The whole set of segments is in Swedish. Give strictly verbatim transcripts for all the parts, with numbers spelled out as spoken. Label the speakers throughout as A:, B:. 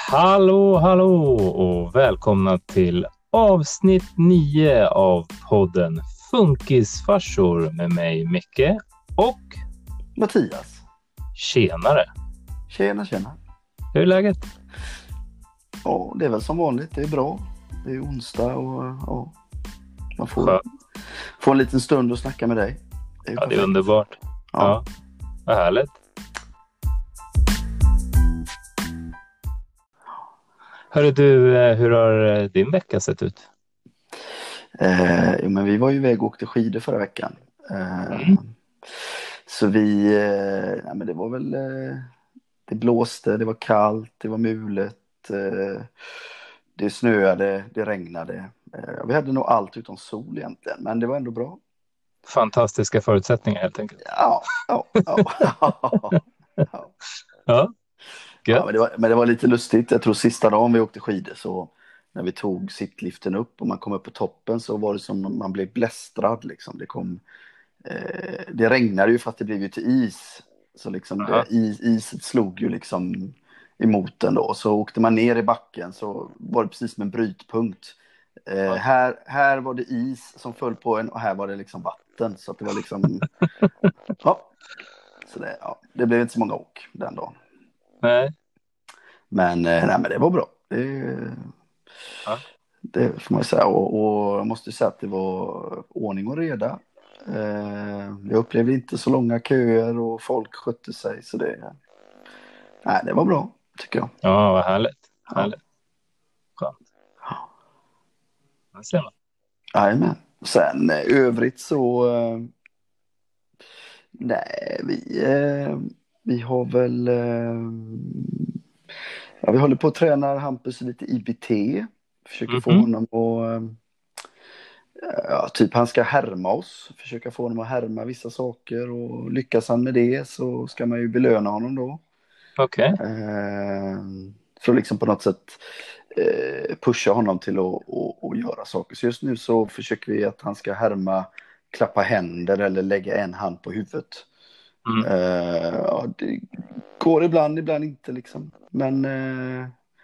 A: Hallå, hallå och välkomna till avsnitt nio av podden Funkisfarsor med mig Micke och
B: Mattias.
A: Tjenare.
B: Tjena, tjena.
A: Hur är läget?
B: Ja, det är väl som vanligt. Det är bra. Det är onsdag och ja, man får,
A: Skönt.
B: får en liten stund att snacka med dig. Det är
A: Ja, det är
B: perfekt.
A: underbart. Ja,
B: Ja.
A: vad härligt. Hörru du, eh, hur har eh, din vecka sett ut?
B: Eh, jo, men vi var ju iväg och åkte skidor förra veckan. Eh,
A: Mm.
B: Så vi, eh, nej, men det var väl, eh, det blåste, det var kallt, det var mulet, eh, det snöade, det regnade. Eh, vi hade nog allt utom sol egentligen, men det var ändå bra.
A: Fantastiska förutsättningar helt enkelt.
B: Ja, ja, ja. ja.
A: Ja,
B: Ja,
A: gött.
B: men, det var, men det var lite lustigt. Jag tror sista dagen vi åkte skidor så när vi tog sittliften upp och man kom upp på toppen så var det som om man blev blästrad liksom. Det kom, eh, det regnade ju fast det blev ju till is. Så liksom
A: Aha.
B: det, is, iset slog ju liksom emot den då. Så åkte man ner i backen så var det precis som en brytpunkt. Eh,
A: Ja.
B: här, här var det is som föll på en och här var det liksom vatten. Så att det var liksom... ja. Så det, ja, det blev inte så många åk den dagen.
A: Nej.
B: Men, eh, nej, men det var bra. Det,
A: Ja.
B: det får man säga. Och, och jag måste säga att det var ordning och reda. Eh, jag upplevde inte så långa köer och folk skötte sig. Så det, nej, det var bra, tycker jag.
A: Ja, vad härligt.
B: Ja.
A: Härligt. Skönt. Det ser man.
B: Jajamän. Sen eh, övrigt så... Eh, nej, vi, eh, vi har väl... Eh, ja, vi håller på att träna Hampus lite I B T. Försöker få
A: Mhm.
B: honom att... Eh, ja, typ han ska härma oss. Försöka få honom att härma vissa saker. Och lyckas han med det så ska man ju belöna honom då.
A: Okej.
B: Eh, för att liksom på något sätt eh, pusha honom till att och, och göra saker. Så just nu så försöker vi att han ska härma, klappa händer eller lägga en hand på huvudet.
A: Mm.
B: Eh, ja, det går ibland, ibland inte liksom. Men eh,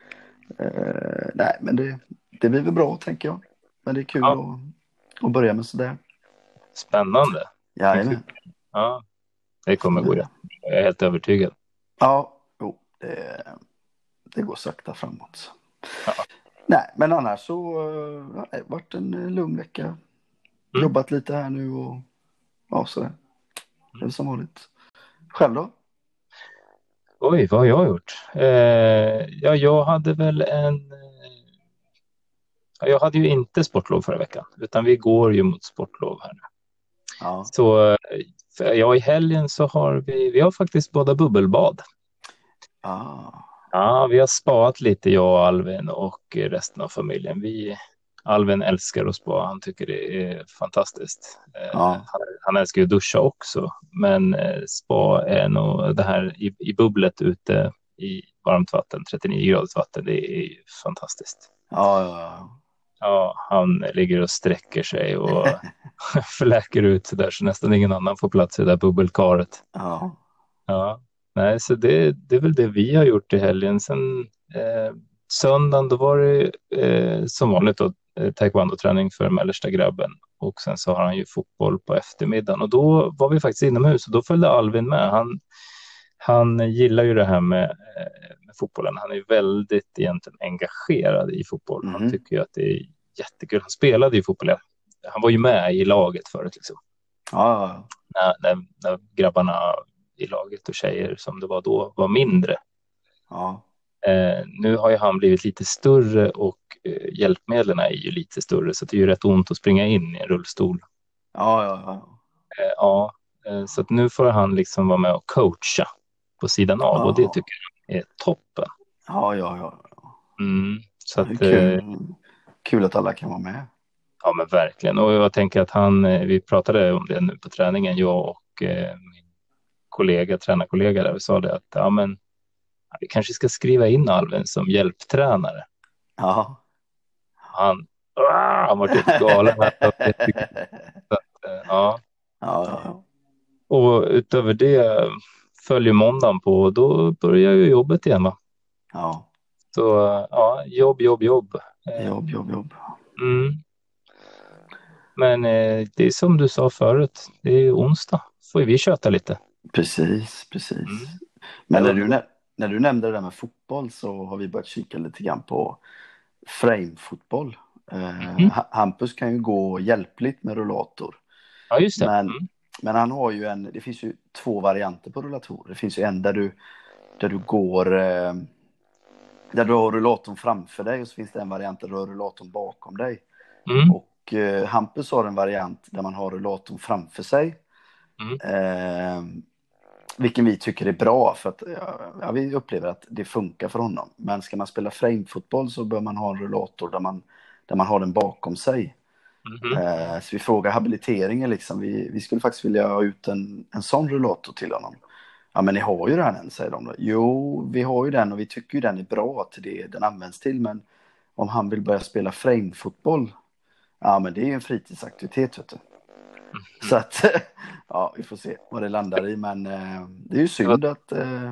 B: eh, nej, men det, det blir väl bra tänker jag. Men det är kul
A: Ja.
B: att, att börja med sådär.
A: Spännande.
B: Jajamän.
A: Ja, det kommer gå. Jag är helt övertygad.
B: Ja, jo, det, det går sakta framåt.
A: Ja.
B: Nej, men annars så eh, har det varit en eh, lugn vecka.
A: Mm.
B: Jobbat lite här nu och ja, sådär. Det är som vanligt. Själv då?
A: Oj, vad har jag gjort? Eh, ja, jag hade väl en... eh, ja, Jag hade ju inte sportlov förra veckan, utan vi går ju mot sportlov här nu.
B: Ja.
A: Så eh, för- ja, i helgen så har vi... Vi har faktiskt båda bubbelbad.
B: Ah.
A: Ja, vi har spaat lite, jag och Alvin och resten av familjen. Vi... Alvin älskar att spa, han tycker det är fantastiskt. Eh,
B: Ja.
A: han, han älskar ju att duscha också, men eh, spa är nog det här i, i bubblet ute i varmt vatten, trettionio graders vatten, det är ju fantastiskt.
B: Ja, ja,
A: Ja, han ligger och sträcker sig och fläker ut så där så nästan ingen annan får plats i det där bubbelkaret.
B: ja.
A: Ja, nej, så det, det är väl det vi har gjort i helgen. Sen eh, söndagen då var det eh, som vanligt då, eh, taekwondo-träning för mellersta grabben. Och sen så har han ju fotboll på eftermiddagen. Och då var vi faktiskt inomhus och då följde Alvin med. Han, han gillar ju det här med, eh, med fotbollen. Han är väldigt egentligen engagerad i fotboll. Han
B: Mhm.
A: tycker ju att det är jättekul. Han spelade ju fotboll. Han var ju med i laget förut liksom.
B: Ja, ja.
A: När, när, när grabbarna i laget och tjejer som det var då var mindre.
B: Ja.
A: Eh, nu har ju han blivit lite större och eh, hjälpmedlen är ju lite större så det är ju rätt ont att springa in i en rullstol.
B: Ja, ja, ja.
A: Eh, ja, eh, så att nu får han liksom vara med och coacha på sidan av
B: Ja.
A: och det tycker jag är toppen.
B: Ja, ja, ja.
A: Mm, så
B: Det är
A: att, eh,
B: kul. Kul att alla kan vara med.
A: ja men verkligen. Och jag tänker att han, eh, vi pratade om det nu på träningen, jag och eh, min kollega, tränarkollega där, vi sa det att ja men vi kanske ska skriva in Alvin som hjälptränare.
B: Ja.
A: Han, ah, han var helt galen. Ja.
B: Ja, ja.
A: Och utöver det följer måndagen på och då börjar ju jobbet igen va?
B: Ja.
A: Så ja, jobb, jobb, jobb. Eh,
B: Jobb, jobb, jobb.
A: Mm. Men eh, det är som du sa förut, det är onsdag. Får ju vi köta lite.
B: Precis, precis.
A: Mm.
B: Men
A: Det
B: när
A: är
B: du,
A: underbart.
B: nä- när du nämnde det där med fotboll så har vi börjat kika lite grann på frame-fotboll. Eh,
A: Mhm.
B: Ha- Hampus kan ju gå hjälpligt med rullator.
A: Ja, just det.
B: Men,
A: Mm.
B: men han har ju en, det finns ju två varianter på rullatorer. Det finns ju en där du, där du går, eh, där du har rullatorn framför dig och så finns det en variant där du har rullatorn bakom dig.
A: Mm.
B: Och eh, Hampus har en variant där man har rullatorn framför sig.
A: Mm.
B: Eh, vilken vi tycker är bra för att ja, vi upplever att det funkar för honom. Men ska man spela framefotboll så bör man ha en rullator där man, där man har den bakom sig.
A: Mhm.
B: Eh, så vi frågar habiliteringen liksom. Vi, vi skulle faktiskt vilja ha ut en, en sån rullator till honom. Ja men ni har ju den än, säger de då. Jo, vi har ju den och vi tycker ju den är bra till det den används till. Men om han vill börja spela framefotboll, ja men det är ju en fritidsaktivitet vet du. Så att, ja vi får se vad det landar i. Men eh, det är ju synd att eh,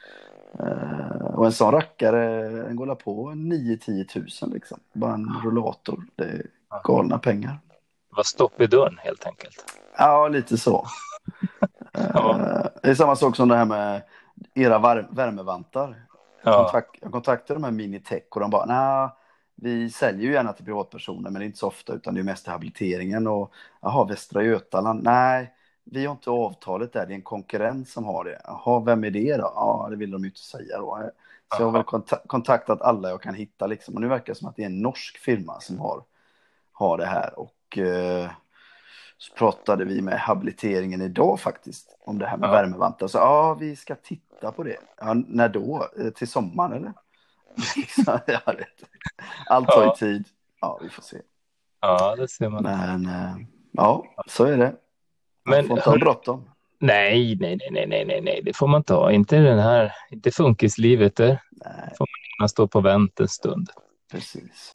B: eh, och en sån rackare, den går på nio till tio tusen liksom. Bara en rullator, det är galna pengar.
A: Det var stopp i dörren helt enkelt.
B: Ja, lite så.
A: Ja.
B: Eh, det är samma sak som det här med era var- värmevantar. Jag,
A: Ja.
B: kontakt, jag kontaktade de här Minitech och de bara, nej, vi säljer ju gärna till privatpersoner men det är inte så ofta utan det är mest habiliteringen och jaha, Västra Götaland, nej, vi har inte avtalet där, det är en konkurrent som har det. Jaha, vem är det då? Ja, det vill de ju inte säga då. Så jag har väl konta- kontaktat alla jag kan hitta liksom och nu verkar det som att det är en norsk firma som har, har det här och eh, så pratade vi med habiliteringen idag faktiskt om det här med
A: Ja.
B: värmevantar. Så ja, vi ska titta på det. Ja, när då? Eh, Till sommaren eller? Liksom, jag vet. Allt tar ju
A: Ja.
B: tid. Ja, vi får se.
A: Ja, det ser man.
B: Men eh, ja, så är det. Man
A: Men
B: får inte ha
A: hör,
B: bråttom.
A: nej, nej, nej, nej, nej, nej, nej, det får man inte ha. Inte den här, inte funkislivet. Det
B: Nej,
A: får man gärna stå på vänt en stund.
B: precis.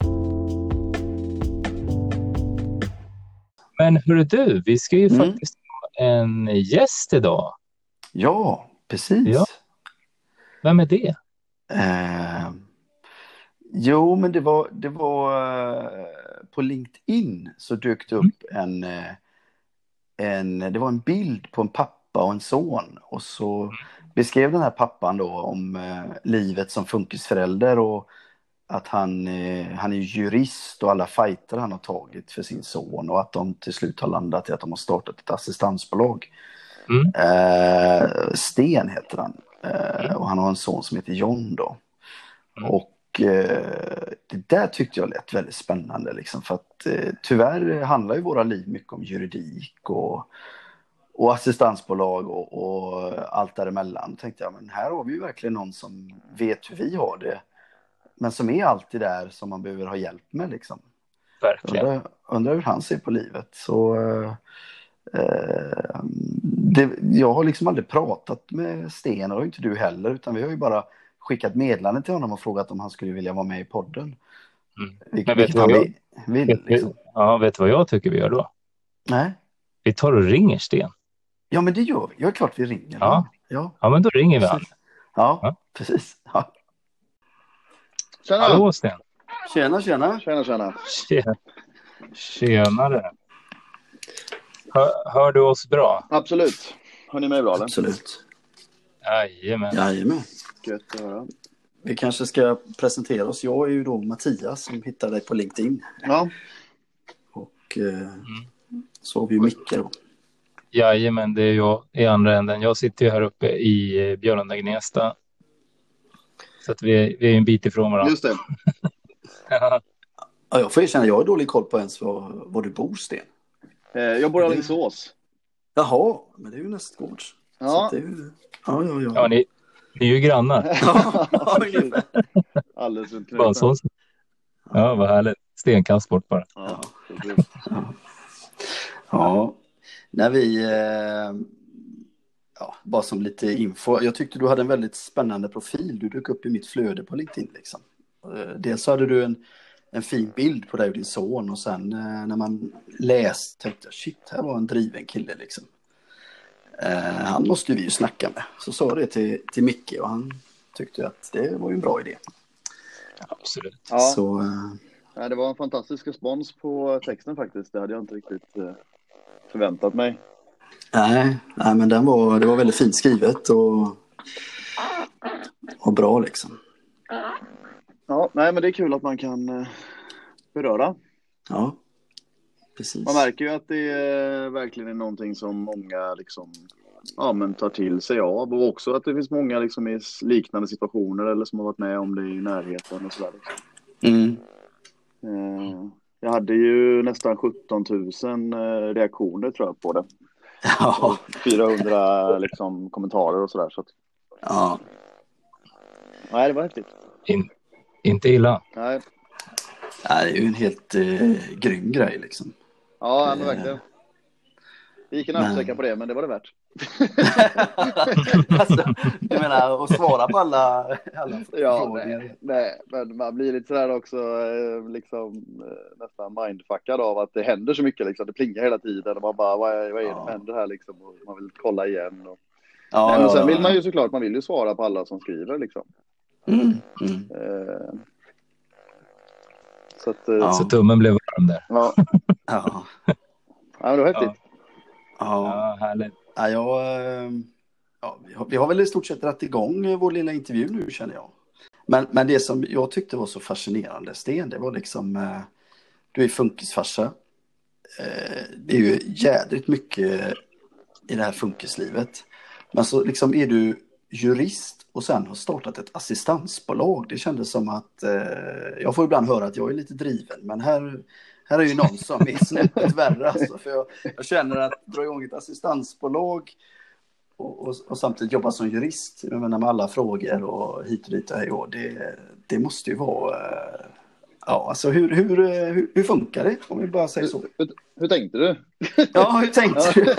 A: Men hörru du, vi ska ju
B: Mm.
A: faktiskt ha en gäst idag.
B: Ja, precis.
A: Ja. Vem är det?
B: Eh, jo, men det var, det var eh, på LinkedIn så dök det upp en, eh, en, det var en bild på en pappa och en son och så beskrev den här pappan då om eh, livet som funkisförälder och att han, eh, han är jurist och alla fighter han har tagit för sin son och att de till slut har landat i att de har startat ett assistansbolag.
A: Mm.
B: Eh, Sten heter han eh, och han har en son som heter John då.
A: Mm.
B: Och eh, det där tyckte jag lät väldigt spännande liksom, för att eh, tyvärr handlar ju våra liv mycket om juridik och, och assistansbolag och, och allt däremellan. Tänkte jag, men här har vi ju verkligen någon som vet hur vi har det, men som är alltid där som man behöver ha hjälp med liksom.
A: Verkligen.
B: Undrar, undrar hur han ser på livet. Så eh, det, jag har liksom aldrig pratat med Sten och inte du heller, utan vi har ju bara skickat meddelande till honom och frågat om han skulle vilja vara med i podden.
A: Mm.
B: Vilket,
A: Men vet
B: vilket
A: du
B: han
A: vad jag,
B: vill. vill
A: vet,
B: liksom.
A: ja, vet du vad jag tycker vi gör då?
B: Nej.
A: Vi tar och ringer Sten.
B: Ja, men det gör vi. Ja, är klart vi ringer.
A: Ja.
B: Ja,
A: Ja, men då ringer vi han.
B: precis. Ja,
A: Ja.
B: precis. Ja.
C: Tjena!
A: Hallå Sten.
B: Tjena, tjena.
C: Tjena, tjena.
A: Tjena. Tjenare. Hör, hör du oss bra?
C: Absolut. Hör ni mig bra eller?
B: Absolut.
A: Jajamän.
B: Jajamän.
C: Gött att höra.
B: Vi kanske ska presentera oss. Jag är ju då Mattias som hittar dig på LinkedIn.
C: Ja,
B: Och eh, så har vi ju Micke då.
A: Jajamän, det är jag i andra änden. Jag sitter ju här uppe i eh, Björlunda Gnesta. Så att vi, är- vi är en bit ifrån varandra.
C: just det.
B: Ja, jag får erkänna, jag har dålig koll på ens var, var du bor, Sten.
C: Eh, jag bor i Alingsås.
B: Jaha, men det är ju nästgårds. Så
C: Ja,
B: att det är ju... Ja, ja, ja.
A: Ja, ni, ni är ju grannar.
B: Ja, ungefär.
C: alldeles runt
A: Bara en
C: knuten.
A: sån. Ja, vad härligt. Stenkast bort bara.
C: Ja, precis.
B: Ja, när vi... Eh, ja, bara som lite info. Jag tyckte du hade en väldigt spännande profil. Du dök upp i mitt flöde på LinkedIn liksom. Eh, dels så hade du en, en fin bild på dig och din son. Och sen eh, när man läste tänkte jag, shit, här var en driven kille liksom. Eh, han måste vi ju snacka med. Så sa det till, till Micke och han tyckte att det var ju en bra idé.
A: Absolut.
C: Ja,
B: Så eh,
C: nej, det var en fantastisk respons på texten faktiskt. Det hade jag inte riktigt eh, förväntat mig.
B: nej, nej, men den var, det var väldigt fint skrivet och, och bra liksom.
C: Ja, nej, men det är kul att man kan eh, beröra.
B: Ja, precis.
C: Man märker ju att det eh, verkligen är någonting som många liksom, ja, men tar till sig av. Och också att det finns många liksom, i liknande situationer eller som har varit med om det i närheten och sådär. Liksom.
B: Mm.
C: Eh, jag hade ju nästan sjutton tusen eh, reaktioner tror jag på det.
B: Ja,
C: fyrahundra liksom, kommentarer och sådär. Så att,
B: ja,
C: nej, det var häftigt.
A: In, inte illa.
C: Nej.
B: nej, det är ju en helt eh, grym grej liksom.
C: Ja, men verkligen. Det gick en
B: Men-
C: arbetsvecka på det, men det var det värt.
B: Alltså, jag menar, att svara på alla, alla
C: Ja,
B: frågor.
C: nej, nej, men man blir lite sådär också eh, liksom eh, nästan mindfuckad av att det händer så mycket liksom. Det plingar hela tiden och man bara, vad är, vad är det som
B: Ja.
C: händer här liksom? Och man vill kolla igen. Och...
B: Ja,
C: nej, men
B: ja,
C: sen
B: ja,
C: vill
B: ja.
C: man ju såklart, man vill ju svara på alla som skriver liksom.
B: Mm, mm.
C: Eh, så att, eh,
B: Ja.
A: Så tummen blev varm där.
C: ja.
B: Ja,
C: ja, men det var häftigt.
B: ja.
A: Ja, härligt.
B: Ja, jag, eh, ja, vi, har, vi har väl i stort sett dragit igång eh, vår lilla intervju nu känner jag. Men, men det som jag tyckte var så fascinerande, Sten, det var liksom, eh, du är funkisfarsa. Eh, det är ju jädrigt mycket i det här funkislivet. Men så liksom är du jurist och sen har startat ett assistansbolag. Det kändes som att, eh, jag får ibland höra att jag är lite driven, men här, här är ju någon som är snäppet värre. Alltså, för jag, jag känner att dra igång ett assistansbolag och, och, och samtidigt jobba som jurist, jag menar med alla frågor och hit och dit och hej och det, det måste ju vara, eh, ja alltså hur, hur, eh, hur, hur funkar det om vi bara säger så?
C: Hur, hur tänkte du?
B: Ja, hur tänkte du?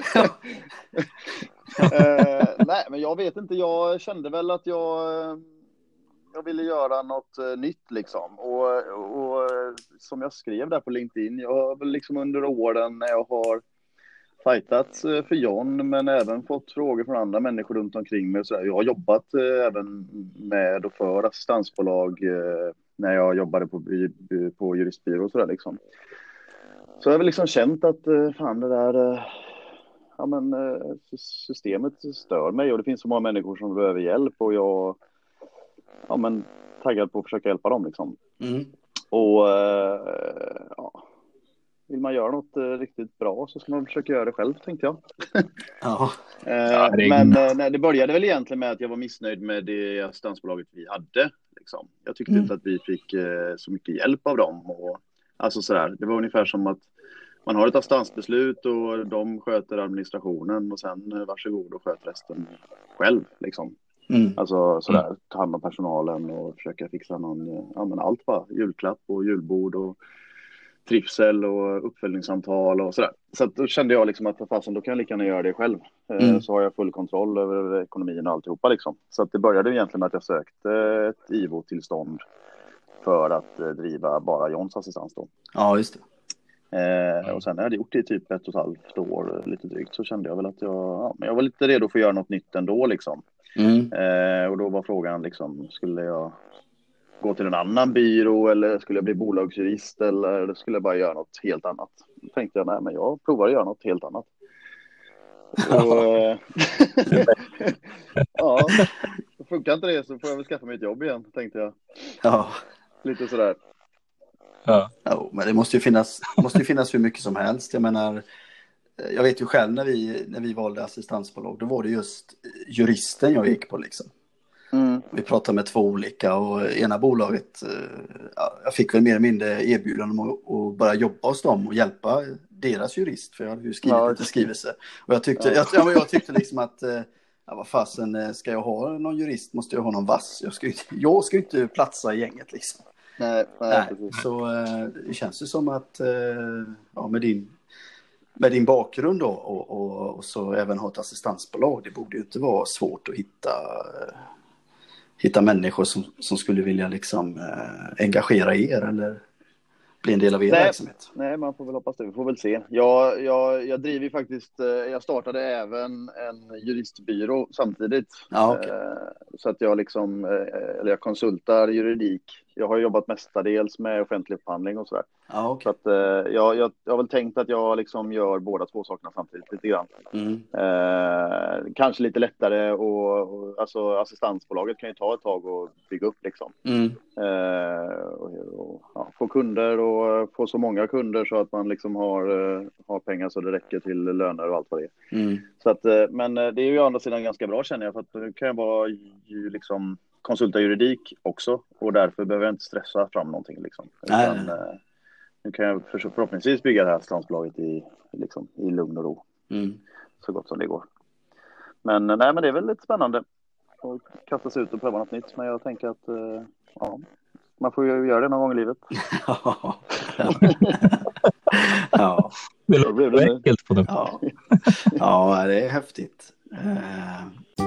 C: eh, nej, men jag vet inte. Jag kände väl att jag, eh, jag ville göra något eh, nytt liksom. Och, och eh, som jag skrev där på LinkedIn, jag har väl liksom under åren när jag har fightats eh, för John, men även fått frågor från andra människor runt omkring mig. Och så där. Jag har jobbat eh, även med och för assistansbolag eh, när jag jobbade på, på juristbyrå och sådär liksom. Så jag har väl liksom känt att eh, fan det där... Eh, ja, men, eh, systemet stör mig och det finns så många människor som behöver hjälp och jag ja, men, taggad på att försöka hjälpa dem liksom.
B: Mm.
C: Och eh, ja, vill man göra något eh, riktigt bra så ska man försöka göra det själv, tänkte jag.
B: Ja.
C: eh,
A: Ja, det är-
C: men eh, nej, det började väl egentligen med att jag var missnöjd med det assistansbolaget vi hade. Liksom. Jag tyckte
B: Mm.
C: inte att vi fick eh, så mycket hjälp av dem. Och, alltså sådär, det var ungefär som att man har ett assistansbeslut och de sköter administrationen och sen eh, varsågod och sköt resten själv. Liksom.
B: Mm.
C: Alltså sådär, ta hand om personalen och försöka fixa någon, eh, ja men allt bara, julklapp och julbord och trivsel och uppföljningssamtal och sådär. Så att då kände jag liksom att för fasen, då kan jag lika gärna göra det själv. Eh,
B: Mm.
C: Så har jag full kontroll över ekonomin och alltihopa liksom. Så att det började egentligen med att jag sökte ett I V O-tillstånd för att eh, driva bara Johns assistans då.
B: Ja, just det.
C: Eh, och sen när jag hade gjort det i typ ett och ett halvt år, lite drygt, så kände jag väl att jag, ja, men jag var lite redo för att göra något nytt ändå liksom.
B: Mm.
C: Eh, och då var frågan liksom, skulle jag gå till en annan byrå eller skulle jag bli bolagsjurist eller skulle jag bara göra något helt annat? Då tänkte jag, nej men jag provar att göra något helt annat. Och, eh, ja, funkar inte det så får jag väl skaffa mig ett jobb igen, tänkte jag.
B: Ja.
C: Lite sådär.
A: Ja.
B: Ja, men det måste ju finnas, måste ju finnas hur mycket som helst. Jag menar, jag vet ju själv när vi, när vi valde assistansbolag, då var det just juristen jag gick på liksom.
C: Mm.
B: Vi pratade med två olika och ena bolaget, eh, ja, jag fick väl mer eller mindre erbjudande om att, att bara jobba hos dem och hjälpa deras jurist, för jag hade ju skrivit
C: Ja,
B: lite skrivelse. Och jag tyckte,
C: Ja.
B: jag, ja, men jag tyckte liksom att, eh, ja, vad fasen, eh, ska jag ha någon jurist måste jag ha någon vass. Jag ska ju inte, jag ska ju inte platsa i gänget liksom.
C: Nej, nej,
B: Nej,
C: precis.
B: så eh, det känns ju som att, eh, ja, med din, med din bakgrund då och, och, och så även ha ett assistansbolag, det borde ju inte vara svårt att hitta, eh, hitta människor som, som skulle vilja liksom eh, engagera er eller bli en del av er
C: Nej.
B: verksamhet.
C: Nej, man får väl hoppas det. Vi får väl se. Jag, jag, jag driver ju faktiskt, eh, jag startade även en juristbyrå samtidigt.
B: Ja, okej.
C: Eh, Så att jag liksom, eh, eller jag konsultar juridik jag har jobbat mestadels med offentlig upphandling och sådär.
B: Ja, okej.
C: Så att eh, jag, jag, jag har väl tänkt att jag liksom gör båda två sakerna samtidigt lite grann.
B: Mm.
C: Eh, kanske lite lättare och, och alltså assistansbolaget kan ju ta ett tag och bygga upp liksom.
B: Mm.
C: Eh, och, och, ja, få kunder och få så många kunder så att man liksom har, eh, har pengar så det räcker till löner och allt vad det är.
B: Mm.
C: Så att, eh, men eh, det är ju å andra sidan ganska bra känner jag, för att nu kan jag vara ju liksom konsulta juridik också och därför behöver jag inte stressa fram någonting liksom.
B: Nej,
C: Utan,
B: nej.
C: eh, nu kan jag för, förhoppningsvis bygga det här assistansbolaget i, liksom, i lugn och ro
B: Mm.
C: så gott som det går. Men, eh, nej, men det är väl lite spännande att kasta sig ut och pröva något nytt, men jag tänker att eh, ja, man får ju göra det någon gång i livet.
B: Ja. Ja.
A: Det
C: Då blir
A: låter
C: det-
A: enkelt på det.
B: Ja. Ja, det är häftigt. Eh.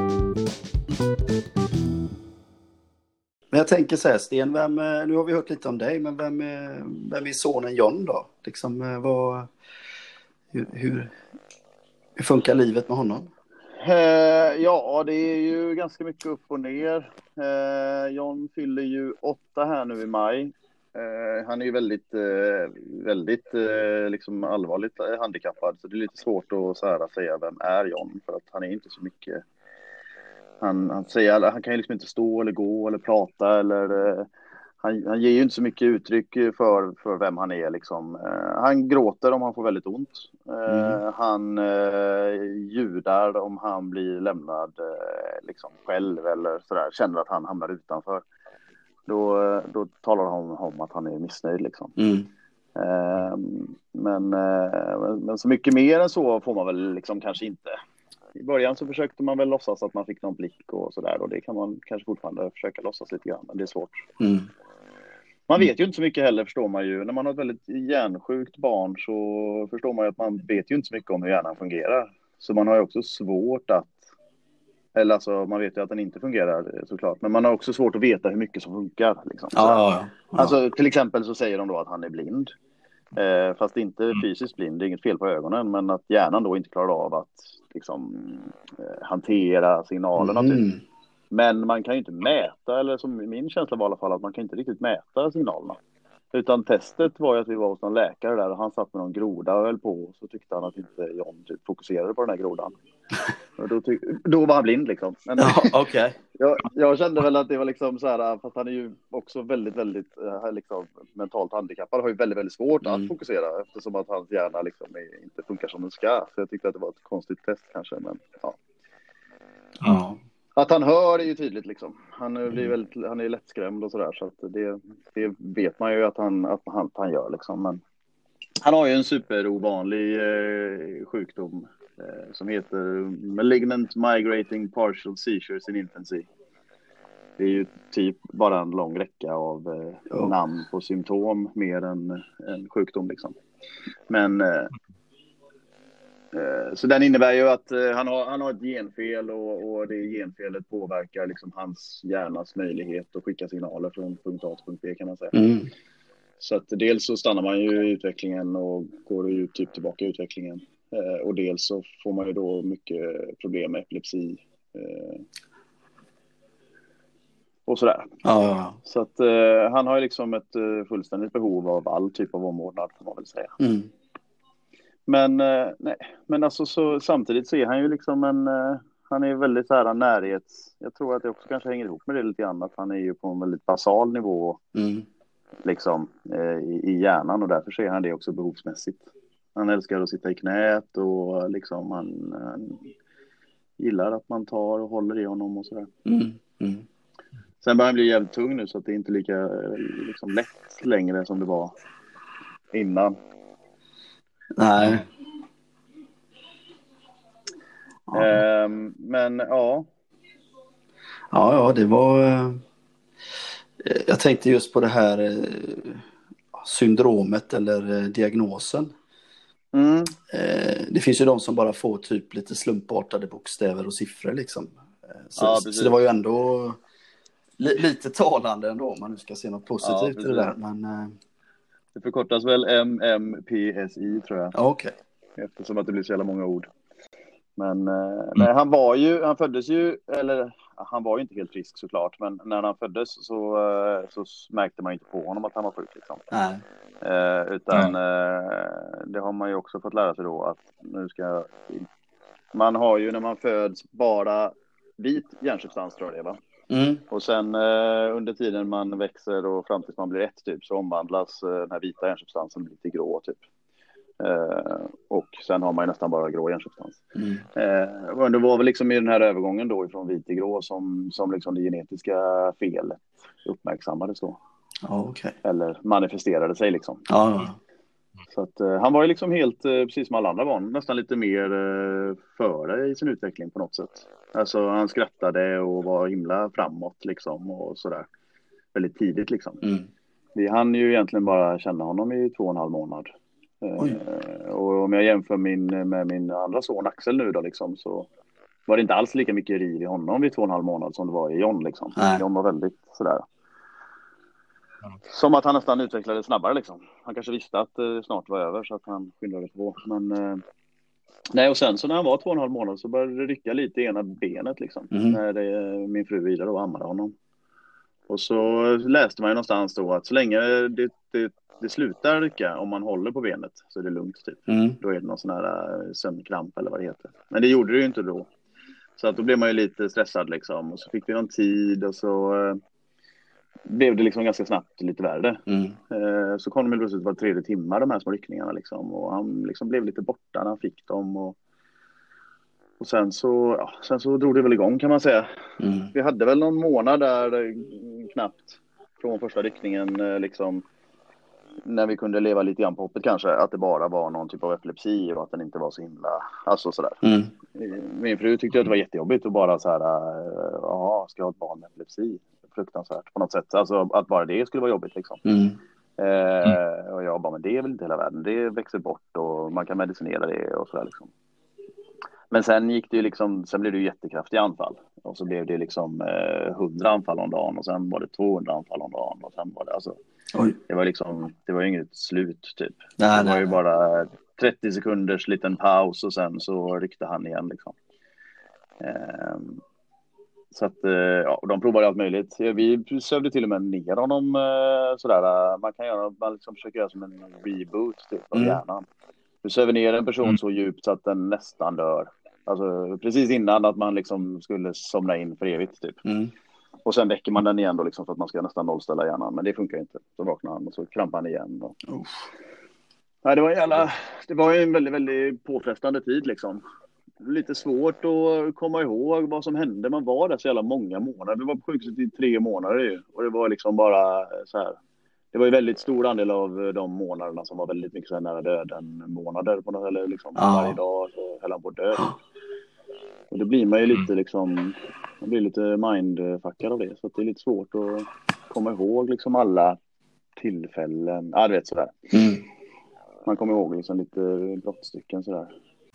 B: Men jag tänker så här, Sten, vem, eh, nu har vi hört lite om dig, men vem, är- vem är sonen John då? Liksom, eh, vad, hur, hur, hur funkar livet med honom?
C: Eh, ja, det är ju ganska mycket upp och ner. Eh, John fyller ju åtta här nu i maj. Eh, han är ju väldigt, eh, väldigt eh, liksom allvarligt eh, handikappad, så det är lite svårt att så här, säga vem är John, för att han är inte så mycket. Han, han, säger, han kan ju liksom inte stå eller gå eller prata eller eh, han, han ger ju inte så mycket uttryck för, för vem han är liksom. Eh, han gråter om han får väldigt ont. Eh,
B: Mm.
C: Han eh, ljudar om han blir lämnad eh, liksom själv eller sådär, känner att han hamnar utanför. Då, eh, då talar han om, om att han är missnöjd liksom.
B: Mm.
C: Eh, men, eh, men, men så mycket mer än så får man väl liksom kanske inte. I början så försökte man väl låtsas att man fick någon blick och sådär, och det kan man kanske fortfarande försöka låtsas lite grann, men det är svårt.
B: Mm.
C: Man vet ju inte så mycket heller, förstår man ju. När man har ett väldigt hjärnsjukt barn så förstår man ju att man vet ju inte så mycket om hur hjärnan fungerar. Så man har ju också svårt att, eller alltså man vet ju att den inte fungerar såklart, men man har också svårt att veta hur mycket som funkar liksom.
B: Ja, ja, ja.
C: Alltså till exempel så säger de då att han är blind. Eh, fast inte fysiskt blind, det är inget fel på ögonen, men att hjärnan då inte klarar av att liksom eh, hantera signalerna typ.
B: Mm.
C: Men man kan ju inte mäta, eller som min känsla var i alla fall, att man kan inte riktigt mäta signalerna. Utan testet var ju att vi var hos någon läkare där och han satt med någon groda och höll på, och så tyckte han att inte John typ fokuserade på den här grodan. Och då, ty- då var han blind liksom. Men
B: Ja, okej.
C: jag, jag kände väl att det var liksom så här, fast han är ju också väldigt, väldigt eh, liksom, mentalt handikappad, har ju väldigt, väldigt svårt
B: Mm.
C: att fokusera eftersom att hans hjärna liksom är, inte funkar som den ska. Så jag tyckte att det var ett konstigt test kanske, men ja.
B: Ja.
C: Att han hör är ju tydligt liksom. Han är, blir väldigt, han är lättskrämd och sådär, så att det, det vet man ju att han, att han, att han gör liksom. Men han har ju en superovanlig eh, sjukdom eh, som heter Malignant Migrating Partial Seizures in Infancy. Det är ju typ bara en lång räcka av eh,
B: Ja.
C: namn på symptom mer än en sjukdom liksom. Men eh, Eh, Så den innebär ju att eh, han, har, han har ett genfel, och, och det genfelet påverkar liksom hans hjärnas möjlighet att skicka signaler från punkt A till punkt B, kan man säga.
B: Mm.
C: Så att dels så stannar man ju i utvecklingen och går ju typ tillbaka i utvecklingen. Eh, och dels så får man ju då mycket problem med epilepsi. Eh, och sådär.
B: Ja, ja,
C: Så att eh, han har ju liksom ett eh, fullständigt behov av all typ av omvårdnad, får man väl säga.
B: ja. Mm.
C: Men, eh, nej, men alltså så, samtidigt så är han ju liksom en, eh, han är ju väldigt så här närhets, jag tror att det också kanske hänger ihop med det lite grann, att han är ju på en väldigt basal nivå
B: Mm.
C: liksom eh, i, i hjärnan, och därför ser han det också behovsmässigt. Han älskar att sitta i knät och liksom han, han gillar att man tar och håller i honom och sådär.
B: Mm. Mm.
C: Sen börjar han bli jävligt tung nu, så att det är inte lika eh, liksom lätt längre som det var innan.
B: Nej. Ja.
C: Ehm, men ja,
B: Ja, ja, det var... eh, Jag tänkte just på det här eh, syndromet eller eh, diagnosen.
C: mm,
B: Eh, Det finns ju de som bara får typ lite slumpartade bokstäver och siffror liksom. Eh, Så,
C: Ja,
B: så
C: precis.
B: det var ju ändå li, lite talande ändå, om man nu ska se något positivt i det
C: precis.
B: där. Men eh,
C: det förkortas väl M M P S I, tror jag.
B: ja, okej.
C: Eftersom att det blir så jävla många ord. Men eh, nej, han var ju, han föddes ju, eller han var ju inte helt frisk såklart, men när han föddes så, så märkte man inte på honom att han var sjuk liksom.
B: Nej.
C: Eh, utan eh, det har man ju också fått lära sig då, att nu ska man har ju när man föds bara vit hjärnsubstans, tror jag det va.
B: Mm.
C: Och sen eh, under tiden man växer och fram tills man blir ett typ, så omvandlas eh, den här vita hjärnsubstansen till grå typ. Eh, och sen har man ju nästan bara grå hjärnsubstans.
B: Mm.
C: Eh, men det var väl liksom i den här övergången då ifrån vit till grå som, som liksom det genetiska felet uppmärksammades då.
B: Ja, okej.
C: Eller manifesterade sig liksom.
B: Ja, ja.
C: Så att eh, han var ju liksom helt, eh, precis som alla andra barn, nästan lite mer eh, före i sin utveckling på något sätt. Alltså han skrattade och var himla framåt liksom och sådär. Väldigt tidigt liksom.
B: Mm.
C: Vi hann ju egentligen bara känna honom i två och en halv månad. Eh, och om jag jämför min, med min andra son Axel nu då liksom, så var det inte alls lika mycket riv i honom vid två och en halv månad som det var i John liksom.
B: Nej.
C: John var väldigt sådär. Som att han nästan utvecklades snabbare liksom. Han kanske visste att det eh, snart var över så att han skyndade på. Men eh, nej, och sen så när han var två och en halv månad så började det rycka lite i ena benet liksom.
B: Mm.
C: När det, min fru Ida då ammade honom. Och så läste man ju någonstans då att så länge det, det, det slutar rycka, om man håller på benet så är det lugnt typ.
B: Mm.
C: Då är det någon sån här sömnkramp eller vad det heter. Men det gjorde det ju inte då. Så att då blev man ju lite stressad liksom. Och så fick vi någon tid och så eh, blev det liksom ganska snabbt lite värre.
B: Mm.
C: Eh, så kom de plötsligt var tredje timmar de här små ryckningarna liksom. Och han liksom blev lite borta när han fick dem. Och, och sen, så, ja, sen så drog det väl igång kan man säga.
B: Mm.
C: Vi hade väl någon månad där eh, knappt från första ryckningen eh, liksom. När vi kunde leva lite grann på hoppet kanske. Att det bara var någon typ av epilepsi och att den inte var så himla, alltså sådär.
B: Mm.
C: Min fru tyckte att det var jättejobbigt och bara så här, ja, ska jag ha ett barn med epilepsi? Fruktansvärt på något sätt. Alltså att bara det skulle vara jobbigt liksom.
B: Mm.
C: Eh, och jag bara, men det är väl inte hela världen. Det växer bort och man kan medicinera det och sådär liksom. Men sen gick det ju liksom, sen blev det ju jättekraftiga anfall. Och så blev det liksom eh, hundra anfall om dagen och sen var det tvåhundra anfall om dagen och sen var det alltså.
B: Oj.
C: Det var liksom, det var ju inget slut typ.
B: Nej,
C: det var
B: nej,
C: ju
B: nej.
C: bara trettio sekunders liten paus och sen så ryckte han igen liksom. Ehm, så att, ja, de provade allt möjligt. Vi sövde till och med ner honom sådär. Man kan göra, man liksom försöker göra som en reboot typ av
B: Mm.
C: hjärnan. Du söver ner en person
A: Mm.
C: så djupt så att den nästan dör. Alltså precis innan att man liksom skulle somna in för evigt typ.
B: Mm.
C: Och sen väcker man den igen då liksom för att man ska nästan nollställa hjärnan. Men det funkar inte. Så vaknar han och så krampar han igen. Och...
B: Oh.
C: Nej, det var jävla, det var ju en väldigt, väldigt påfrestande tid liksom. Lite svårt att komma ihåg vad som hände. Man var där så jävla många månader. Vi var på sjukhuset i tre månader ju. Och det var liksom bara så här. Det var ju väldigt stor andel av de månaderna som var väldigt mycket så här nära döden månader på något, eller liksom
B: Ja.
C: varje dag så höll han på att dö. Och det blir man ju lite liksom, man blir lite mindfuckad av det. Så att det är lite svårt att komma ihåg liksom alla tillfällen. Ja, du vet sådär.
B: Mm.
C: Man kommer ihåg liksom lite brottstycken sådär.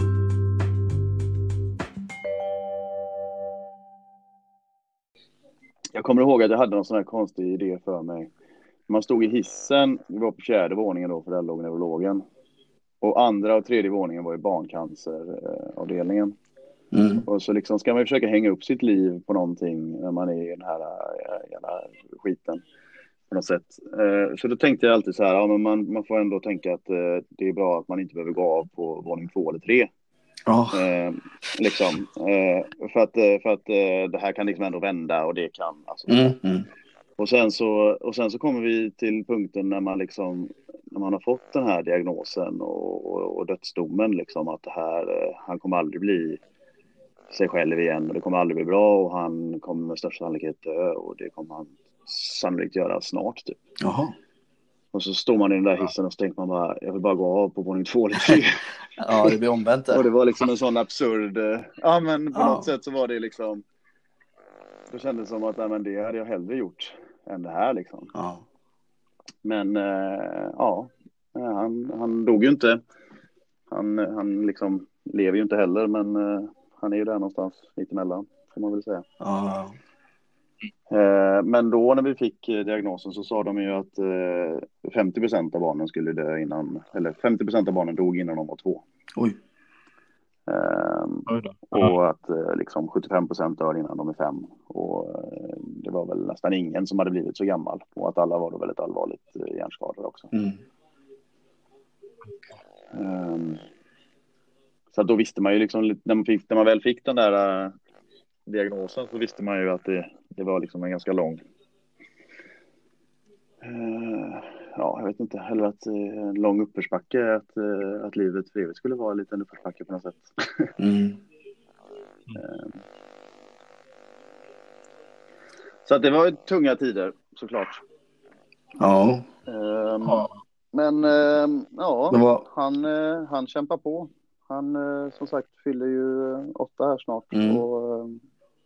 C: Jag kommer ihåg att jag hade någon sån här konstig idé för mig. Man stod i hissen, vi var på fjärde våningen då för där låg neurologen. Och andra och tredje våningen var ju barncanceravdelningen.
B: Mm.
C: Och så liksom ska man försöka hänga upp sitt liv på någonting när man är i den här jävla skiten på något sätt. Så då tänkte jag alltid så här, ja men man, man får ändå tänka att det är bra att man inte behöver gå av på våning två eller tre.
B: Oh.
C: Eh, liksom eh, för att, för att eh, det här kan liksom ändå vända och det kan alltså.
B: Mm. Mm.
C: Och sen så och sen så kommer vi till punkten när man liksom när man har fått den här diagnosen och, och, och dödsdomen liksom att det här eh, han kommer aldrig bli sig själv igen och det kommer aldrig bli bra och han kommer med största sannolikhet dö och det kommer han sannolikt göra snart typ.
B: Jaha.
C: Och så står man i den där hissen och så tänker man bara jag vill bara gå av på våning två eller tre.
B: Ja, det blir omvänt där.
C: Och det var liksom en sån absurd... Ja, men på
B: Ja.
C: något sätt så var det liksom... Det kändes som att nej, men det hade jag hellre gjort än det här liksom.
B: Ja.
C: Men äh, ja, han, han dog ju inte. Han, han liksom lever ju inte heller, men äh, han är ju där någonstans mitt emellan, får man väl säga.
B: Ja.
C: Äh, men då när vi fick diagnosen så sa de ju att äh, femtio procent av barnen skulle dö innan... Eller femtio procent av barnen dog innan de var två.
B: Oj.
C: Um,
A: Oj då.
C: och att uh, liksom sjuttiofem procent dör innan de är fem. Och uh, det var väl nästan ingen som hade blivit så gammal. Och att alla var då väldigt allvarligt uh, hjärnskadade också.
B: Mm.
C: Um, så att då visste man ju liksom, när man, fick, när man väl fick den där uh, diagnosen, så visste man ju att det, det var liksom en ganska lång uh, ja, jag vet inte, eller att uh, en lång uppförsbacke, att, uh, att livet för evigt skulle vara en liten uppförsbacke på något sätt.
B: Mm.
C: uh, så att det var ju tunga tider, såklart.
B: Ja.
C: Um,
A: Ja.
C: Men uh, ja,
B: Det var...
C: han, uh, han kämpar på. Han uh, som sagt fyller ju uh, åtta här snart.
B: Mm.
C: Och, uh,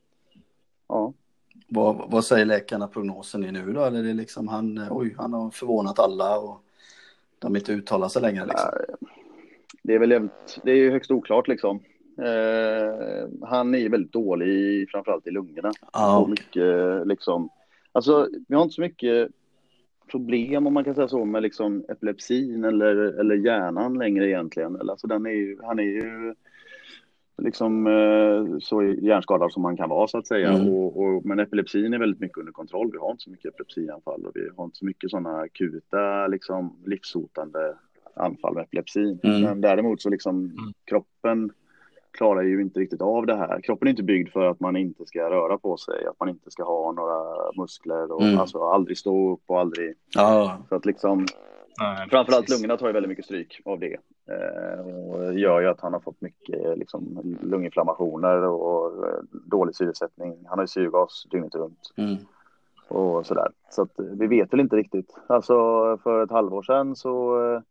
C: ja.
B: Vad, vad säger läkarna prognosen är nu då? Eller är det liksom han, oj, han har förvånat alla och de inte uttalar sig längre liksom?
C: Det är väl jävligt, det är ju högst oklart liksom. Uh, han är ju väldigt dålig, framförallt i lungorna.
B: Ah,
C: och
B: okay.
C: mycket, liksom, alltså, vi har inte så mycket problem, om man kan säga så, med liksom epilepsin eller, eller hjärnan längre egentligen. Eller, alltså, den är ju, han är ju liksom uh, så hjärnskadad som man kan vara, så att säga.
B: Mm.
C: Och, och, men epilepsin är väldigt mycket under kontroll. Vi har inte så mycket epilepsianfall och vi har inte så mycket sådana akuta, liksom, livshotande anfall med epilepsin.
B: Mm.
C: Men däremot så liksom mm. kroppen klarar ju inte riktigt av det här. Kroppen är inte byggd för att man inte ska röra på sig, att man inte ska ha några muskler och
B: mm.
C: alltså aldrig stå upp och aldrig.
B: Ja.
C: Så att liksom
A: Nej,
C: framförallt
A: precis.
C: lungorna tar ju väldigt mycket stryk av det. Eh, och gör ju att han har fått mycket liksom lunginflammationer och eh, dålig syresättning. Han har ju syrgas dygnet runt.
B: Mm.
C: Och sådär. Så att vi vet väl inte riktigt. Alltså för ett halvår sedan så eh,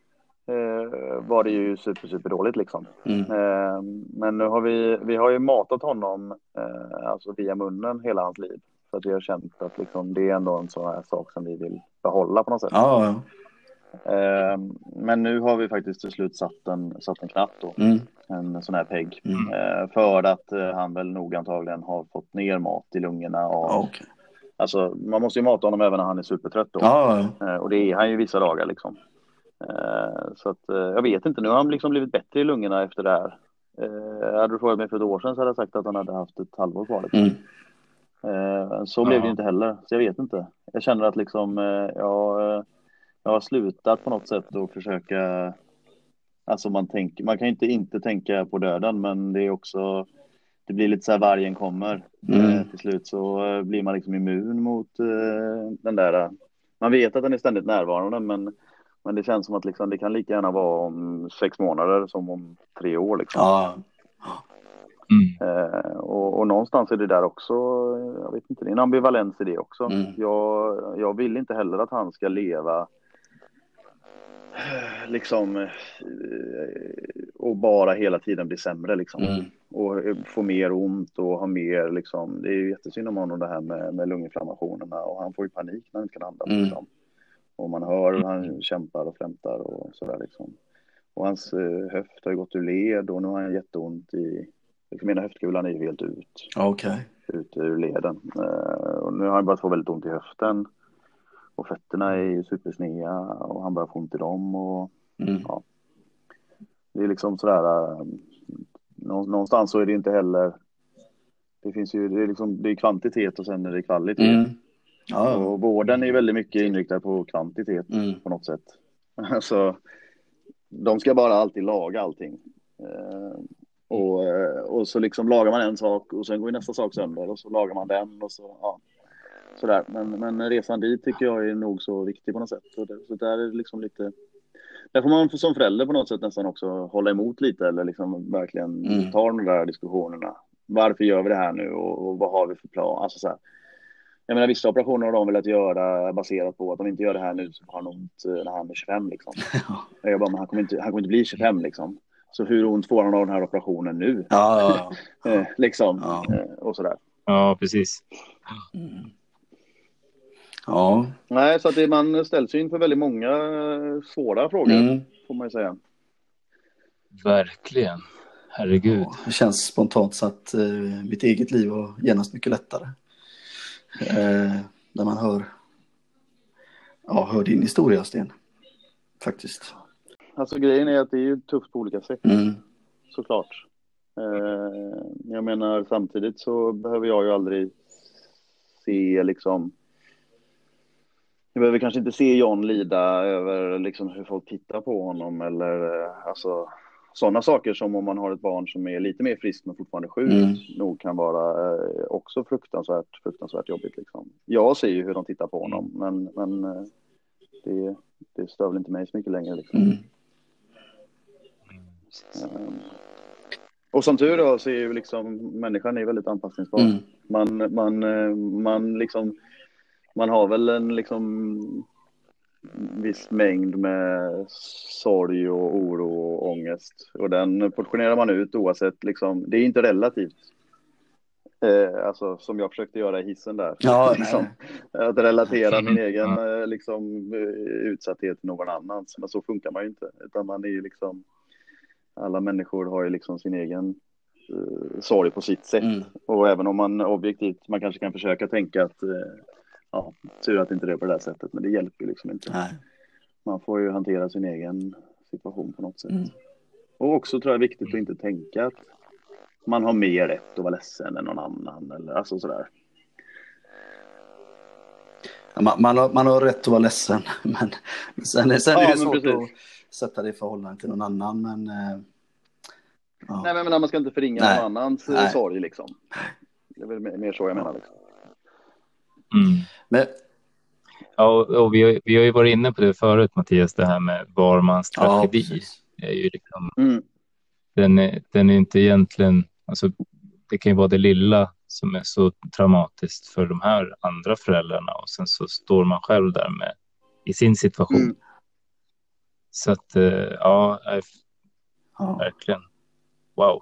C: var det ju super, super dåligt liksom.
B: Mm.
C: Eh, men nu har vi, vi har ju matat honom eh, alltså via munnen hela hans liv. För att vi har känt att liksom, det är ändå en sån här sak som vi vill behålla på något sätt.
B: Ja, ja.
C: Eh, men nu har vi faktiskt till slut satt en, satt en knapp då.
B: Mm.
C: En sån här pegg.
B: Mm.
C: Eh, för att eh, han väl nog antagligen har fått ner mat i lungorna. Av,
B: Ja, okay.
C: Alltså man måste ju mata honom även när han är supertrött då.
B: Ja, ja.
C: Eh, och det är han ju vissa dagar liksom. Eh, så att eh, jag vet inte, nu har han liksom blivit bättre i lungorna efter det här. Eh, hade du frågat mig för ett år sedan så hade jag sagt att han hade haft ett halvår kvar liksom.
B: Mm.
C: Eh, så blev det inte heller, så jag vet inte. Jag känner att liksom eh, jag, jag har slutat på något sätt att försöka, alltså man tänker, man kan ju inte inte tänka på döden, men det är också, det blir lite så här vargen kommer.
B: Mm.
C: Eh, till slut så eh, blir man liksom immun mot eh, den där, man vet att den är ständigt närvarande, men Men det känns som att liksom, det kan lika gärna vara om sex månader som om tre år. Liksom.
B: Ja.
A: Mm.
C: Eh, och, och någonstans är det där också, jag vet inte, det är en ambivalens i det också.
B: Mm.
C: Jag, jag vill inte heller att han ska leva liksom eh, och bara hela tiden bli sämre liksom.
B: Mm.
C: Och få mer ont och ha mer liksom, det är ju jättesynd om honom det här med, med lunginflammationerna, och han får ju panik när han inte kan andas
B: Mm.
C: liksom. Och man hör hur han kämpar och flämtar och sådär liksom. Och hans eh, höft har ju gått ur led och nu har han jätteont i, jag menar höftkulan är ju helt ut,
B: Okej.
C: ut ur leden. Eh, och nu har han börjat få väldigt ont i höften. Och fötterna är ju supersnea och han börjar få ont i dem. Och
B: Mm.
C: ja. Det är liksom sådär, eh, någonstans så är det inte heller, det finns ju, det är liksom, det är kvantitet och sen är det kvalitet.
B: Mm. Ja.
C: Och vården är väldigt mycket inriktad på kvantitet
B: Mm.
C: på något sätt. Alltså, de ska bara alltid laga allting. Eh, och, och så liksom lagar man en sak och sen går nästa sak sönder och så lagar man den och så, ja. Sådär. Men, men resan dit tycker jag är nog så viktig på något sätt. Så, det, så där är det liksom lite, där får man som förälder på något sätt nästan också hålla emot lite eller liksom verkligen
B: Mm.
C: ta de där diskussionerna. Varför gör vi det här nu och, och vad har vi för plan? Alltså så här. Jag menar, vissa operationer har de velat göra baserat på att de inte gör det här nu så har han ont när han är tjugofem liksom. Jag bara, men han kommer inte, han kommer inte bli tjugofem liksom. Så hur ont får han av den här operationen nu?
B: Ja, ja, ja.
C: eh, liksom,
B: Ja.
C: eh, och sådär.
A: Ja, precis.
B: Mm. Ja.
C: Nej, så att det, man ställs ju inför väldigt många eh, svåra frågor,
B: Mm.
C: får man ju säga.
A: Verkligen. Herregud.
B: Ja, det känns spontant så att eh, mitt eget liv var genast mycket lättare. Eh, när man hör, ja, hör din historia, Sten. Faktiskt.
C: Alltså grejen är att det är ju tufft på olika sätt.
B: Mm.
C: såklart. Eh, jag menar, samtidigt så behöver jag ju aldrig se liksom... Jag behöver kanske inte se John lida över liksom hur folk tittar på honom eller eh, alltså sådana saker som om man har ett barn som är lite mer friskt men fortfarande sjukt
B: Mm.
C: nog kan vara eh, också fruktansvärt, fruktansvärt jobbigt liksom. Jag ser ju hur de tittar på honom men, men eh, det, det stör väl inte mig så mycket längre liksom.
B: Mm.
C: Eh, och som tur då så är ju liksom människan är väldigt anpassningsbar.
B: Mm.
C: Man, man, eh, man liksom man har väl en liksom viss mängd med sorg och oro och ångest. Och den portionerar man ut oavsett liksom, det är inte relativt. Eh, alltså som jag försökte göra i hissen där.
B: Ja,
C: liksom, att relatera min egen eh, liksom, utsatthet till någon annan. Men så funkar man ju inte. Utan man är ju liksom, alla människor har ju liksom sin egen eh, sorg på sitt sätt.
B: Mm.
C: Och även om man objektivt, man kanske kan försöka tänka att eh, ja, tur att inte det är på det där sättet, men det hjälper ju liksom inte.
B: Nej.
C: Man får ju hantera sin egen situation på något sätt.
B: Mm.
C: Och också tror jag det är viktigt att inte tänka att man har mer rätt att vara ledsen än någon annan. Eller, alltså sådär.
B: Man, man, har, man har rätt att vara ledsen, men sen, sen
C: Ja,
B: är det
C: men
B: svårt
C: precis.
B: att sätta det i förhållande till någon annan. Men, eh, ja.
C: Nej, men man ska inte förringa
B: Nej.
C: någon annans
B: Nej.
C: sorg liksom. Det är väl mer, mer så jag menar liksom.
A: Mm.
B: Men,
A: Ja, och, och vi, har, vi har ju varit inne på det förut, Mattias, det här med Barmans
B: ja,
A: tragedi.
B: precis.
A: är ju liksom,
C: Mm.
A: den, är, den är inte egentligen, alltså, det kan ju vara det lilla som är så traumatiskt för de här andra föräldrarna och sen så står man själv där med i sin situation.
C: Mm.
A: Så att, eh, ja, är,
B: Ja.
A: verkligen. Wow.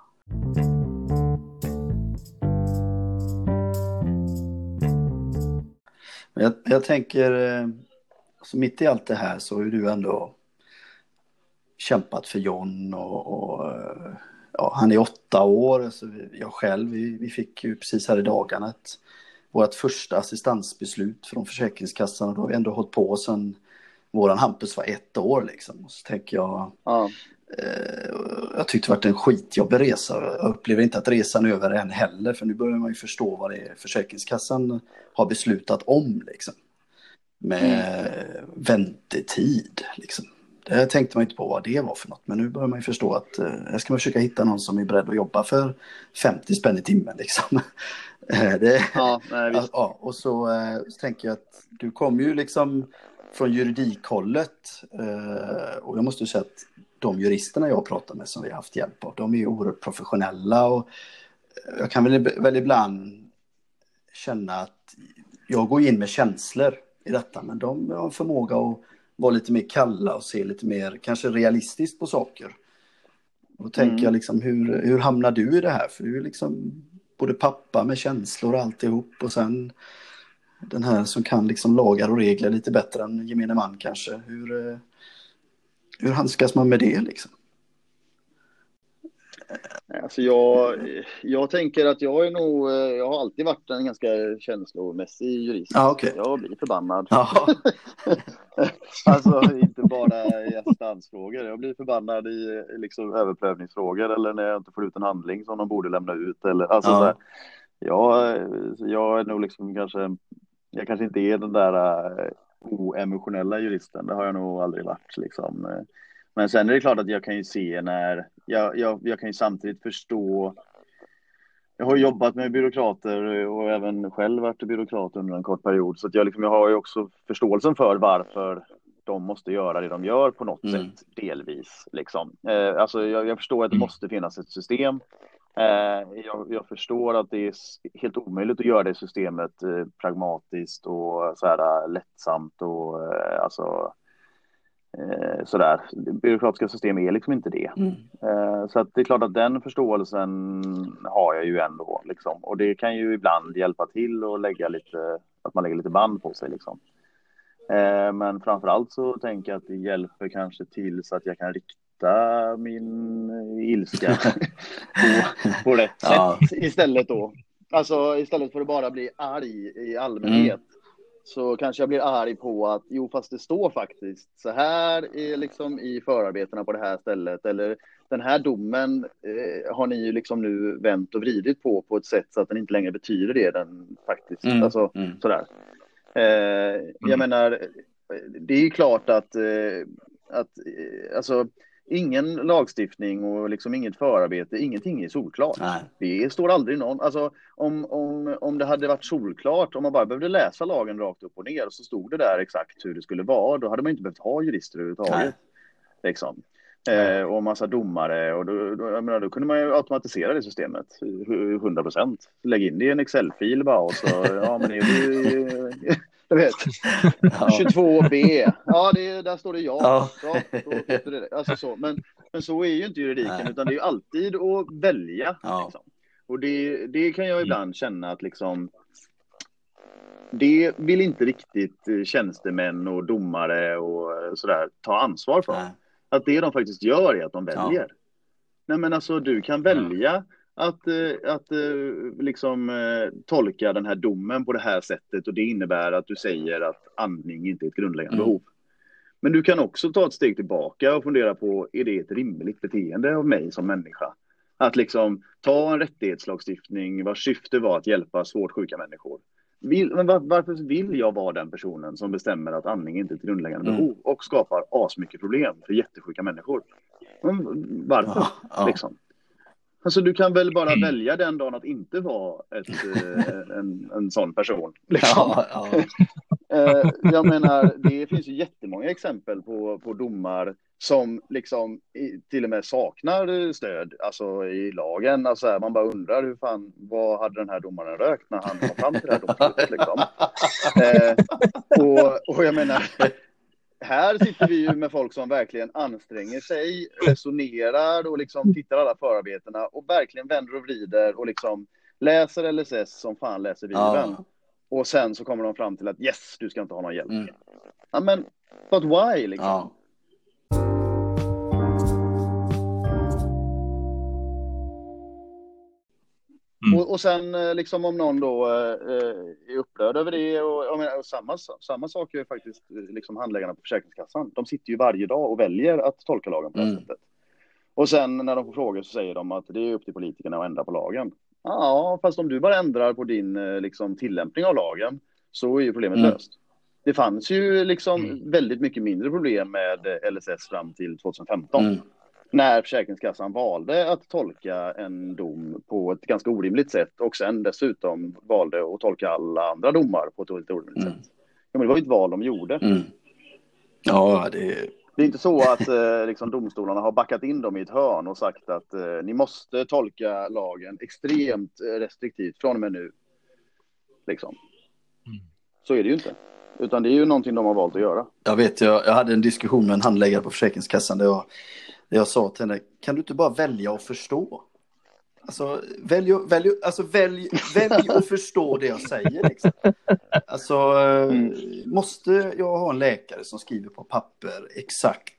B: Men Jag, jag tänker, eh, alltså mitt i allt det här så har ju du ändå kämpat för John och, och eh, ja, han är åtta år. Så vi, jag själv, vi, vi fick ju precis här i dagarna ett, vårt första assistansbeslut från Försäkringskassan och då har vi ändå hållit på sedan våran Hampus var ett år liksom. Och så tänker jag,
C: Ja.
B: eh, jag tyckte det varit en skitjobbig resa. Jag upplever inte att resan är över än heller, för nu börjar man ju förstå vad det är Försäkringskassan har beslutat om liksom. Med mm. väntetid liksom. Det tänkte man inte på vad det var för något, men nu börjar man ju förstå att eh, här ska man försöka hitta någon som är beredd att jobba för femtio spänn i timmen liksom. det,
C: Ja, nej, visst.
B: ja, och så, eh, så tänker jag att du kom ju liksom från juridikhållet eh, och jag måste ju säga att de juristerna jag pratar med som vi har haft hjälp av, de är ju oerhört professionella och jag kan väl, väl ibland känna att jag går in med känslor i detta, men de har en förmåga att vara lite mer kalla och se lite mer kanske realistiskt på saker. Och då tänker
C: Mm.
B: jag liksom, hur, hur hamnar du i det här? För du är liksom både pappa med känslor och alltihop och sen den här som kan liksom lagar och regler lite bättre än gemene man kanske. Hur, eh, hur handskas man med det liksom?
C: Alltså jag, jag tänker att jag är nog, jag har alltid varit en ganska känslomässig jurist.
B: Ja, okej.
C: Jag blir förbannad.
B: Ja.
C: Alltså inte bara i assistansfrågor. Jag blir förbannad i liksom överprövningsfrågor eller när jag inte får ut en handling som de borde lämna ut. Eller, alltså
B: Ja.
C: så här, jag, jag är nog liksom kanske, jag kanske inte är den där uh, oemotionella juristen. Det har jag nog aldrig varit liksom. Men sen är det klart att jag kan ju se när, jag, jag, jag kan ju samtidigt förstå, jag har jobbat med byråkrater och även själv varit byråkrat under en kort period. Så att jag, liksom, jag har ju också förståelsen för varför de måste göra det de gör på något
B: Mm.
C: sätt, delvis. Liksom. Eh, alltså jag, jag förstår att det måste finnas ett system. Eh, jag, jag förstår att det är helt omöjligt att göra det systemet eh, pragmatiskt och så här, äh, lättsamt och eh, alltså... Eh, sådär. Byråkratiska system är liksom inte det.
B: Mm.
C: Eh, så att det är klart att den förståelsen har jag ju ändå. Liksom. Och det kan ju ibland hjälpa till och lägga lite, att man lägger lite band på sig. Liksom. Eh, men framförallt så tänker jag att det hjälper kanske till så att jag kan rikta min ilska på, på rätt
B: Ja.
C: sätt istället då. Alltså istället för att bara bli arg i allmänhet. så kanske jag blir arg på att jo, fast det står faktiskt så här är liksom i förarbetena på det här stället, eller den här domen eh, har ni ju liksom nu vänt och vridit på på ett sätt så att den inte längre betyder det den faktiskt,
B: Mm,
C: alltså
B: mm.
C: sådär. Eh, jag
A: Mm.
C: menar, det är ju klart att, eh, att eh, alltså ingen lagstiftning och liksom inget förarbete, ingenting är solklart.
B: Nej.
C: Det står aldrig någon, alltså om, om, om det hade varit solklart, om man bara behövde läsa lagen rakt upp och ner och så stod det där exakt hur det skulle vara, då hade man inte behövt ha jurister överhuvudtaget.
B: Nej.
C: Liksom. Eh, och massa domare, och då, då, jag menar, då kunde man ju automatisera det systemet hundra procent. Lägg in det i en Excel-fil bara och så, ja men det är ju, du vet,
B: Ja.
C: tjugotvå B, ja det, där står det ja.
B: Ja.
C: Ja, då vet du det. Alltså så. Men, men så är ju inte juridiken,
B: Nej.
C: utan det är ju alltid att välja.
B: Ja.
C: Liksom. Och det, det kan jag ibland känna att liksom, det vill inte riktigt tjänstemän och domare och sådär ta ansvar för.
B: Nej.
C: Att det de faktiskt gör är att de väljer.
B: Ja.
C: Nej men alltså du kan välja att, eh, att eh, liksom eh, tolka den här domen på det här sättet, och det innebär att du säger att andning inte är ett grundläggande
B: Mm.
C: behov. Men du kan också ta ett steg tillbaka och fundera på, är det ett rimligt beteende av mig som människa? Att liksom ta en rättighetslagstiftning vars syfte var att hjälpa svårt sjuka människor. Vill, men var, varför vill jag vara den personen som bestämmer att andning inte är ett grundläggande
B: Mm.
C: behov och skapar asmycket problem för jättesjuka människor? Men varför?
B: Ja, ja.
C: Liksom. Alltså du kan väl bara välja den dagen att inte vara ett, eh, en, en sån person. Liksom.
B: Ja, ja.
C: Eh, jag menar, det finns ju jättemånga exempel på, på domar som liksom i, till och med saknar stöd, alltså i lagen. Alltså här, man bara undrar hur fan, vad hade den här domaren rökt när han kom fram till det här domslutet liksom. Eh, och, och jag menar, här sitter vi ju med folk som verkligen anstränger sig, resonerar och liksom tittar alla förarbetena och verkligen vänder och vrider och liksom läser L S S som fan läser Bibeln.
B: Ja.
C: Och sen så kommer de fram till att yes, du ska inte ha någon hjälp.
B: Mm.
C: Ja, men but why liksom?
B: Ja.
A: Mm.
C: Och, och sen eh, liksom om någon då eh, är upprörd över det, och, jag menar, och samma, samma sak är faktiskt eh, liksom handläggarna på Försäkringskassan. De sitter ju varje dag och väljer att tolka lagen på det här
B: Mm.
C: sättet. Och sen när de får frågor så säger de att det är upp till politikerna att ändra på lagen. Ja, fast om du bara ändrar på din eh, liksom, tillämpning av lagen så är ju problemet
B: Mm.
C: löst. Det fanns ju liksom
A: Mm.
C: väldigt mycket mindre problem med eh, L S S fram till tjugohundrafemton.
B: Mm.
C: När Försäkringskassan valde att tolka en dom på ett ganska orimligt sätt och sen dessutom valde att tolka alla andra domar på ett lite orimligt
B: Mm.
C: sätt. Ja, men det var ju ett val de gjorde.
B: Mm. Ja, det är...
C: Det är inte så att eh, liksom, domstolarna har backat in dem i ett hörn och sagt att eh, ni måste tolka lagen extremt eh, restriktivt från och med nu. Liksom.
A: Mm.
C: Så är det ju inte. Utan det är ju någonting de har valt att göra.
B: Jag vet, jag, jag hade en diskussion med en handläggare på Försäkringskassan där jag, där jag sa till henne, kan du inte bara välja att förstå? Alltså, välj, välj, alltså välj, välj att förstå det jag säger. Liksom. Alltså, mm. måste jag ha en läkare som skriver på papper exakt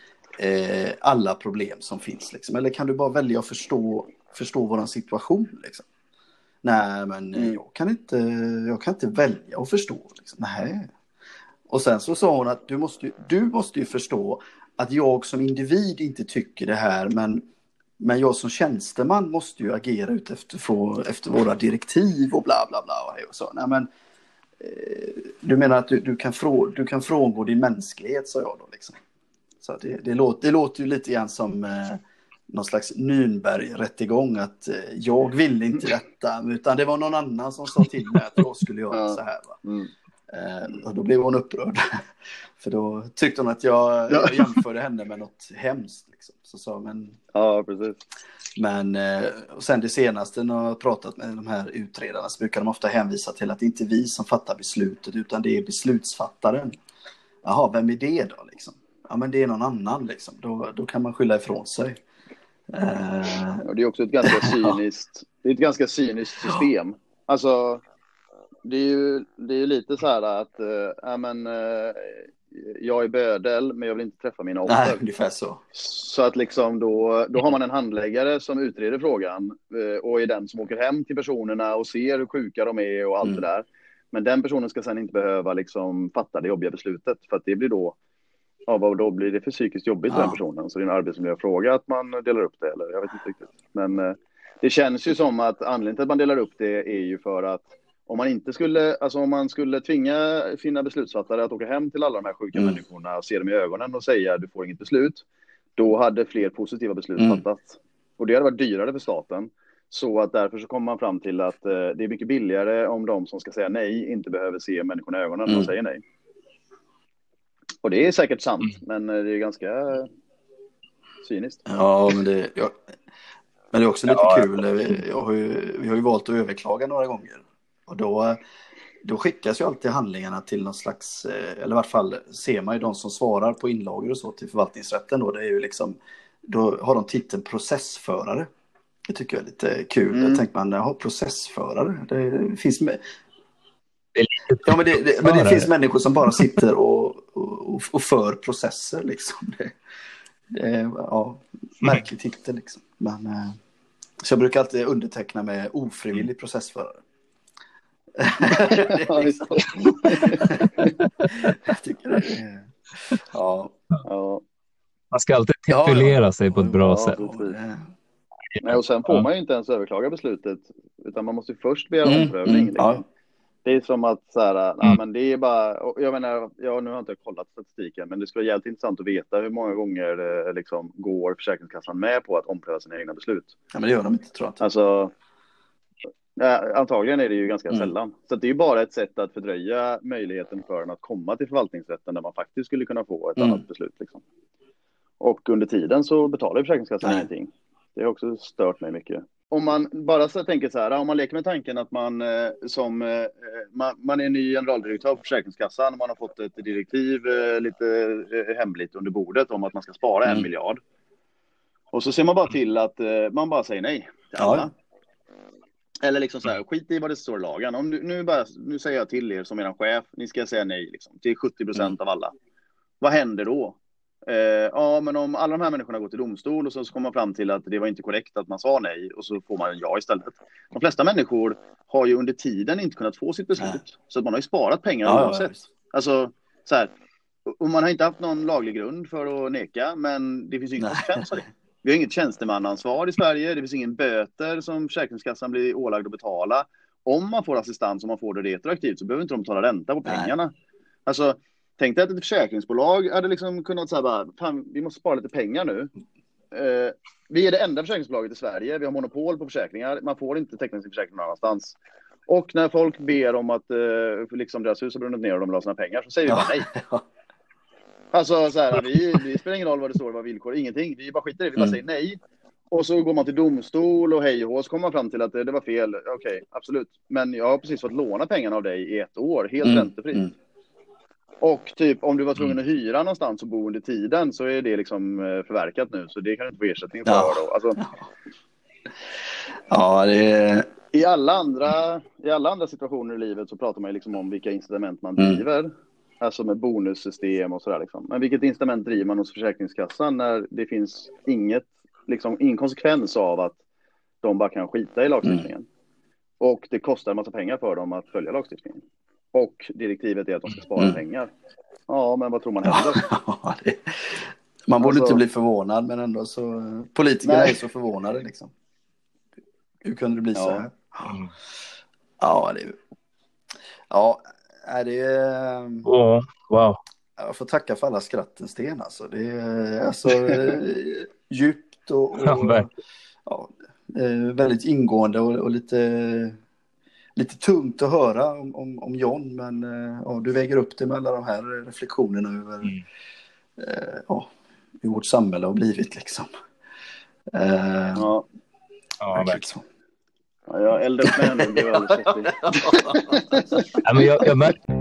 B: eh, alla problem som finns? Liksom? Eller kan du bara välja att förstå, förstå vår situation? Liksom? Nej, men mm. jag, kan inte, jag kan inte välja att förstå. Liksom. Nej. Och sen så sa hon att du måste, du måste ju förstå att jag som individ inte tycker det här, men, men jag som tjänsteman måste ju agera ut efter, för, efter våra direktiv och bla bla bla. Och så. Nej, men, eh, du menar att du, du, kan frå, du kan frångå din mänsklighet, sa jag då. Liksom. Så det, det, låter, det låter ju lite grann som eh, någon slags Nürnberg-rättegång, att eh, jag ville inte detta, utan det var någon annan som sa till mig att jag skulle göra så här. Va? Mm. Eh, och då blev hon upprörd. För då tyckte hon att jag, ja. jag jämförde henne med något hemskt. Liksom. Så sa, men,
C: ja, precis.
B: Men eh, och sen det senaste när jag har pratat med de här utredarna så brukar de ofta hänvisa till att det inte är vi som fattar beslutet utan det är beslutsfattaren. Jaha, vem är det då? Liksom? Ja, men det är någon annan. Liksom. Då, då kan man skylla ifrån sig.
C: Eh... Ja, det är också ett ganska cyniskt, det är ett ganska cyniskt system. Alltså, det är ju, det är ju lite så här att äh, men, äh, jag är bödel men jag vill inte träffa mina offer.
B: Nej, ungefär så.
C: Så att liksom då, då har man en handläggare som utreder frågan äh, och är den som åker hem till personerna och ser hur sjuka de är och allt mm. det där. Men den personen ska sen inte behöva liksom fatta det jobbiga beslutet, för att det blir då, ja, vad då blir det för psykiskt jobbigt för
B: Ja.
C: den personen? Så det är en arbetsmiljöfråga att man delar upp det, eller jag vet inte riktigt. Men eh, det känns ju som att anledningen till att man delar upp det är ju för att om man inte skulle, alltså om man skulle tvinga sina beslutsfattare att åka hem till alla de här sjuka
B: Mm.
C: människorna och se dem i ögonen och säga du får inget beslut, då hade fler positiva beslut
B: Mm.
C: fattats. Och det hade varit dyrare för staten. Så att därför så kommer man fram till att eh, det är mycket billigare om de som ska säga nej inte behöver se människorna i ögonen när de
B: Mm.
C: säger nej. Och det är säkert sant,
A: Mm.
C: men eh, det är ganska cyniskt.
B: Ja, men det, ja. Men det är också lite
A: Ja.
B: kul. Vi, jag har ju, vi har ju valt att överklaga några gånger. Och då, då skickas ju alltid handlingarna till någon slags, eh, eller i vart fall ser man ju de som svarar på inlagor och så till förvaltningsrätten. Då, det är ju liksom, då har de titeln processförare. Det tycker jag är lite kul.
C: Mm.
B: Jag tänker man, jaha, processförare. Det finns med.
A: Det är lite
B: Ja, men det, det, men det
A: förare.
B: finns människor som bara sitter och, och, och för processer liksom. Det, det är, ja, märklig titel liksom. Men, eh, så jag brukar alltid underteckna med ofrivillig processförare. Det är liksom, jag tycker det är, ja.
C: Ja.
A: Man ska alltid
B: Ja,
A: titulera
B: ja.
A: sig på ett bra
B: Ja,
A: sätt.
B: ja, det-
C: Nej, och sen får
A: Ja.
C: man ju inte ens överklaga beslutet, utan man måste ju först begära
B: Mm,
C: omprövning.
B: mm,
C: liksom.
B: ja.
C: Det är som att så här, ja,
A: Mm.
C: men det är bara, och jag menar, ja, nu har jag inte kollat statistiken, men det skulle vara jävligt intressant att veta hur många gånger eh, liksom, går Försäkringskassan med på att ompröva sina egna beslut.
B: Ja, men det gör de inte, tror jag inte.
C: Alltså, ja, antagligen är det ju ganska
B: Mm.
C: sällan. Så att det är ju bara ett sätt att fördröja möjligheten för en att komma till förvaltningsrätten där man faktiskt skulle kunna få ett
B: Mm.
C: annat beslut. Liksom. Och under tiden så betalar ju Försäkringskassan
B: Nej.
C: ingenting. Det har också stört mig mycket. Om man bara så tänker så här, om man leker med tanken att man eh, som eh, man, man är ny generaldirektör på Försäkringskassan och man har fått ett direktiv eh, lite eh, hemligt under bordet om att man ska spara
B: Mm.
C: en miljard. Och så ser man bara till att eh, man bara säger nej till
B: Ja.
C: alla. Eller liksom så här, skit i vad det står i lagen. Om du, nu, bara, nu säger jag till er som er chef, ni ska säga nej liksom, till sjuttio procent
B: Mm.
C: av alla. Vad händer då? Eh, ja, men om alla de här människorna går till domstol och så, så kommer man fram till att det var inte korrekt att man sa nej och så får man en ja istället. De flesta människor har ju under tiden inte kunnat få sitt beslut.
B: Nej.
C: Så att man har ju sparat pengar
B: Ja, ja,
C: oavsett.
B: visst.
C: Alltså, så här, och man har inte haft någon laglig grund för att neka, men det finns ju ingen
B: Nej.
C: konsekvens av det. Vi har inget tjänstemannaansvar i Sverige. Det finns ingen böter som Försäkringskassan blir ålagd att betala. Om man får assistans och man får det retroaktivt så behöver inte de betala ränta på
B: Nej.
C: pengarna. Alltså, tänk dig att ett försäkringsbolag hade liksom kunnat säga bara, fan, vi måste spara lite pengar nu. Eh, vi är det enda försäkringsbolaget i Sverige. Vi har monopol på försäkringar. Man får inte teckna sin försäkring någon annanstans. Och när folk ber om att eh, liksom deras hus har brunnit ner och de vill ha sina pengar så säger vi bara nej.
B: Ja.
C: Alltså så här, vi, vi spelar ingen roll vad det står, vad villkor, ingenting. Vi bara skiter i det, vi bara
B: Mm.
C: säger nej. Och så går man till domstol och hej och hå, så kommer man fram till att det, det var fel. Okej, absolut. Men jag har precis fått låna pengarna av dig i ett år, helt
B: Mm.
C: räntefritt.
B: Mm.
C: Och typ om du var tvungen att hyra någonstans och bo under tiden så är det liksom eh, förverkat nu. Så det kan du inte få ersättning för
B: Ja.
C: då. Alltså,
B: Ja, det är...
C: i, alla andra, I alla andra situationer i livet så pratar man ju liksom om vilka incitament man
B: Mm.
C: driver. Alltså med bonussystem och sådär liksom. Men vilket incitament driver man hos Försäkringskassan när det finns inget, liksom ingen konsekvens av att de bara kan skita i lagstiftningen.
B: Mm.
C: Och det kostar en massa pengar för dem att följa lagstiftningen. Och direktivet är att de ska spara
B: Mm.
C: pengar. Ja, men vad tror man händer?
B: Ja, det... Man borde
C: Alltså-
B: inte bli förvånad, men ändå så... Politikerna
C: Nej.
B: är så förvånade liksom. Hur kunde det bli så
C: Ja.
B: här?
A: Mm.
B: Ja, det är... Ja, är det är...
A: Åh, wow.
B: Jag får tacka för alla skratten, Sten. Alltså. Det är alltså eh, djupt och,
A: Ja,
B: och
A: verkligen.
B: ja, eh, väldigt ingående och, och lite, lite tungt att höra om, om, om John. Men eh, ja, du väger upp det med alla de här reflektionerna över
A: Mm.
B: eh, ja, hur vårt samhälle har blivit. Liksom. Eh,
C: Ja,
A: Ja,
B: verkligen
A: verkligen.
B: så.
C: ja, jag eldar upp mig här nu. Det blev alldeles svettig.
A: Ja, men jag, jag märker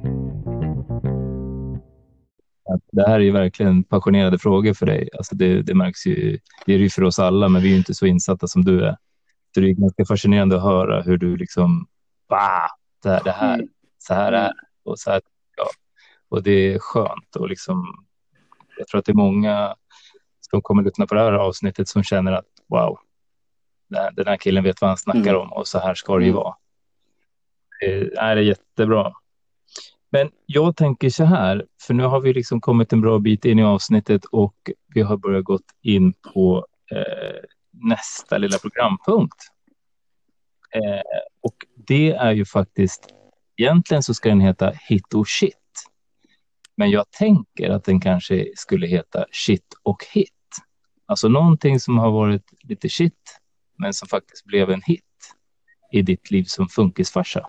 A: att det här är ju verkligen passionerade frågor för dig. Alltså det, det märks ju, det är ju för oss alla, men vi är ju inte så insatta som du är. Så det är ganska fascinerande att höra hur du liksom, bah, det här, det här
C: Mm.
A: så här är och så här, ja. Och det är skönt och liksom, jag tror att det är många som kommer lyssna på det här avsnittet som känner att wow, den här killen vet vad han snackar
B: Mm.
A: om och så här ska det ju
B: Mm.
A: vara. det är jättebra. Men jag tänker så här, för nu har vi liksom kommit en bra bit in i avsnittet och vi har börjat gått in på eh, nästa lilla programpunkt. Eh, och det är ju faktiskt, egentligen så ska den heta Hit och Shit. Men jag tänker att den kanske skulle heta Shit och Hit. Alltså någonting som har varit lite shit, men som faktiskt blev en hit i ditt liv som funkisfarsa.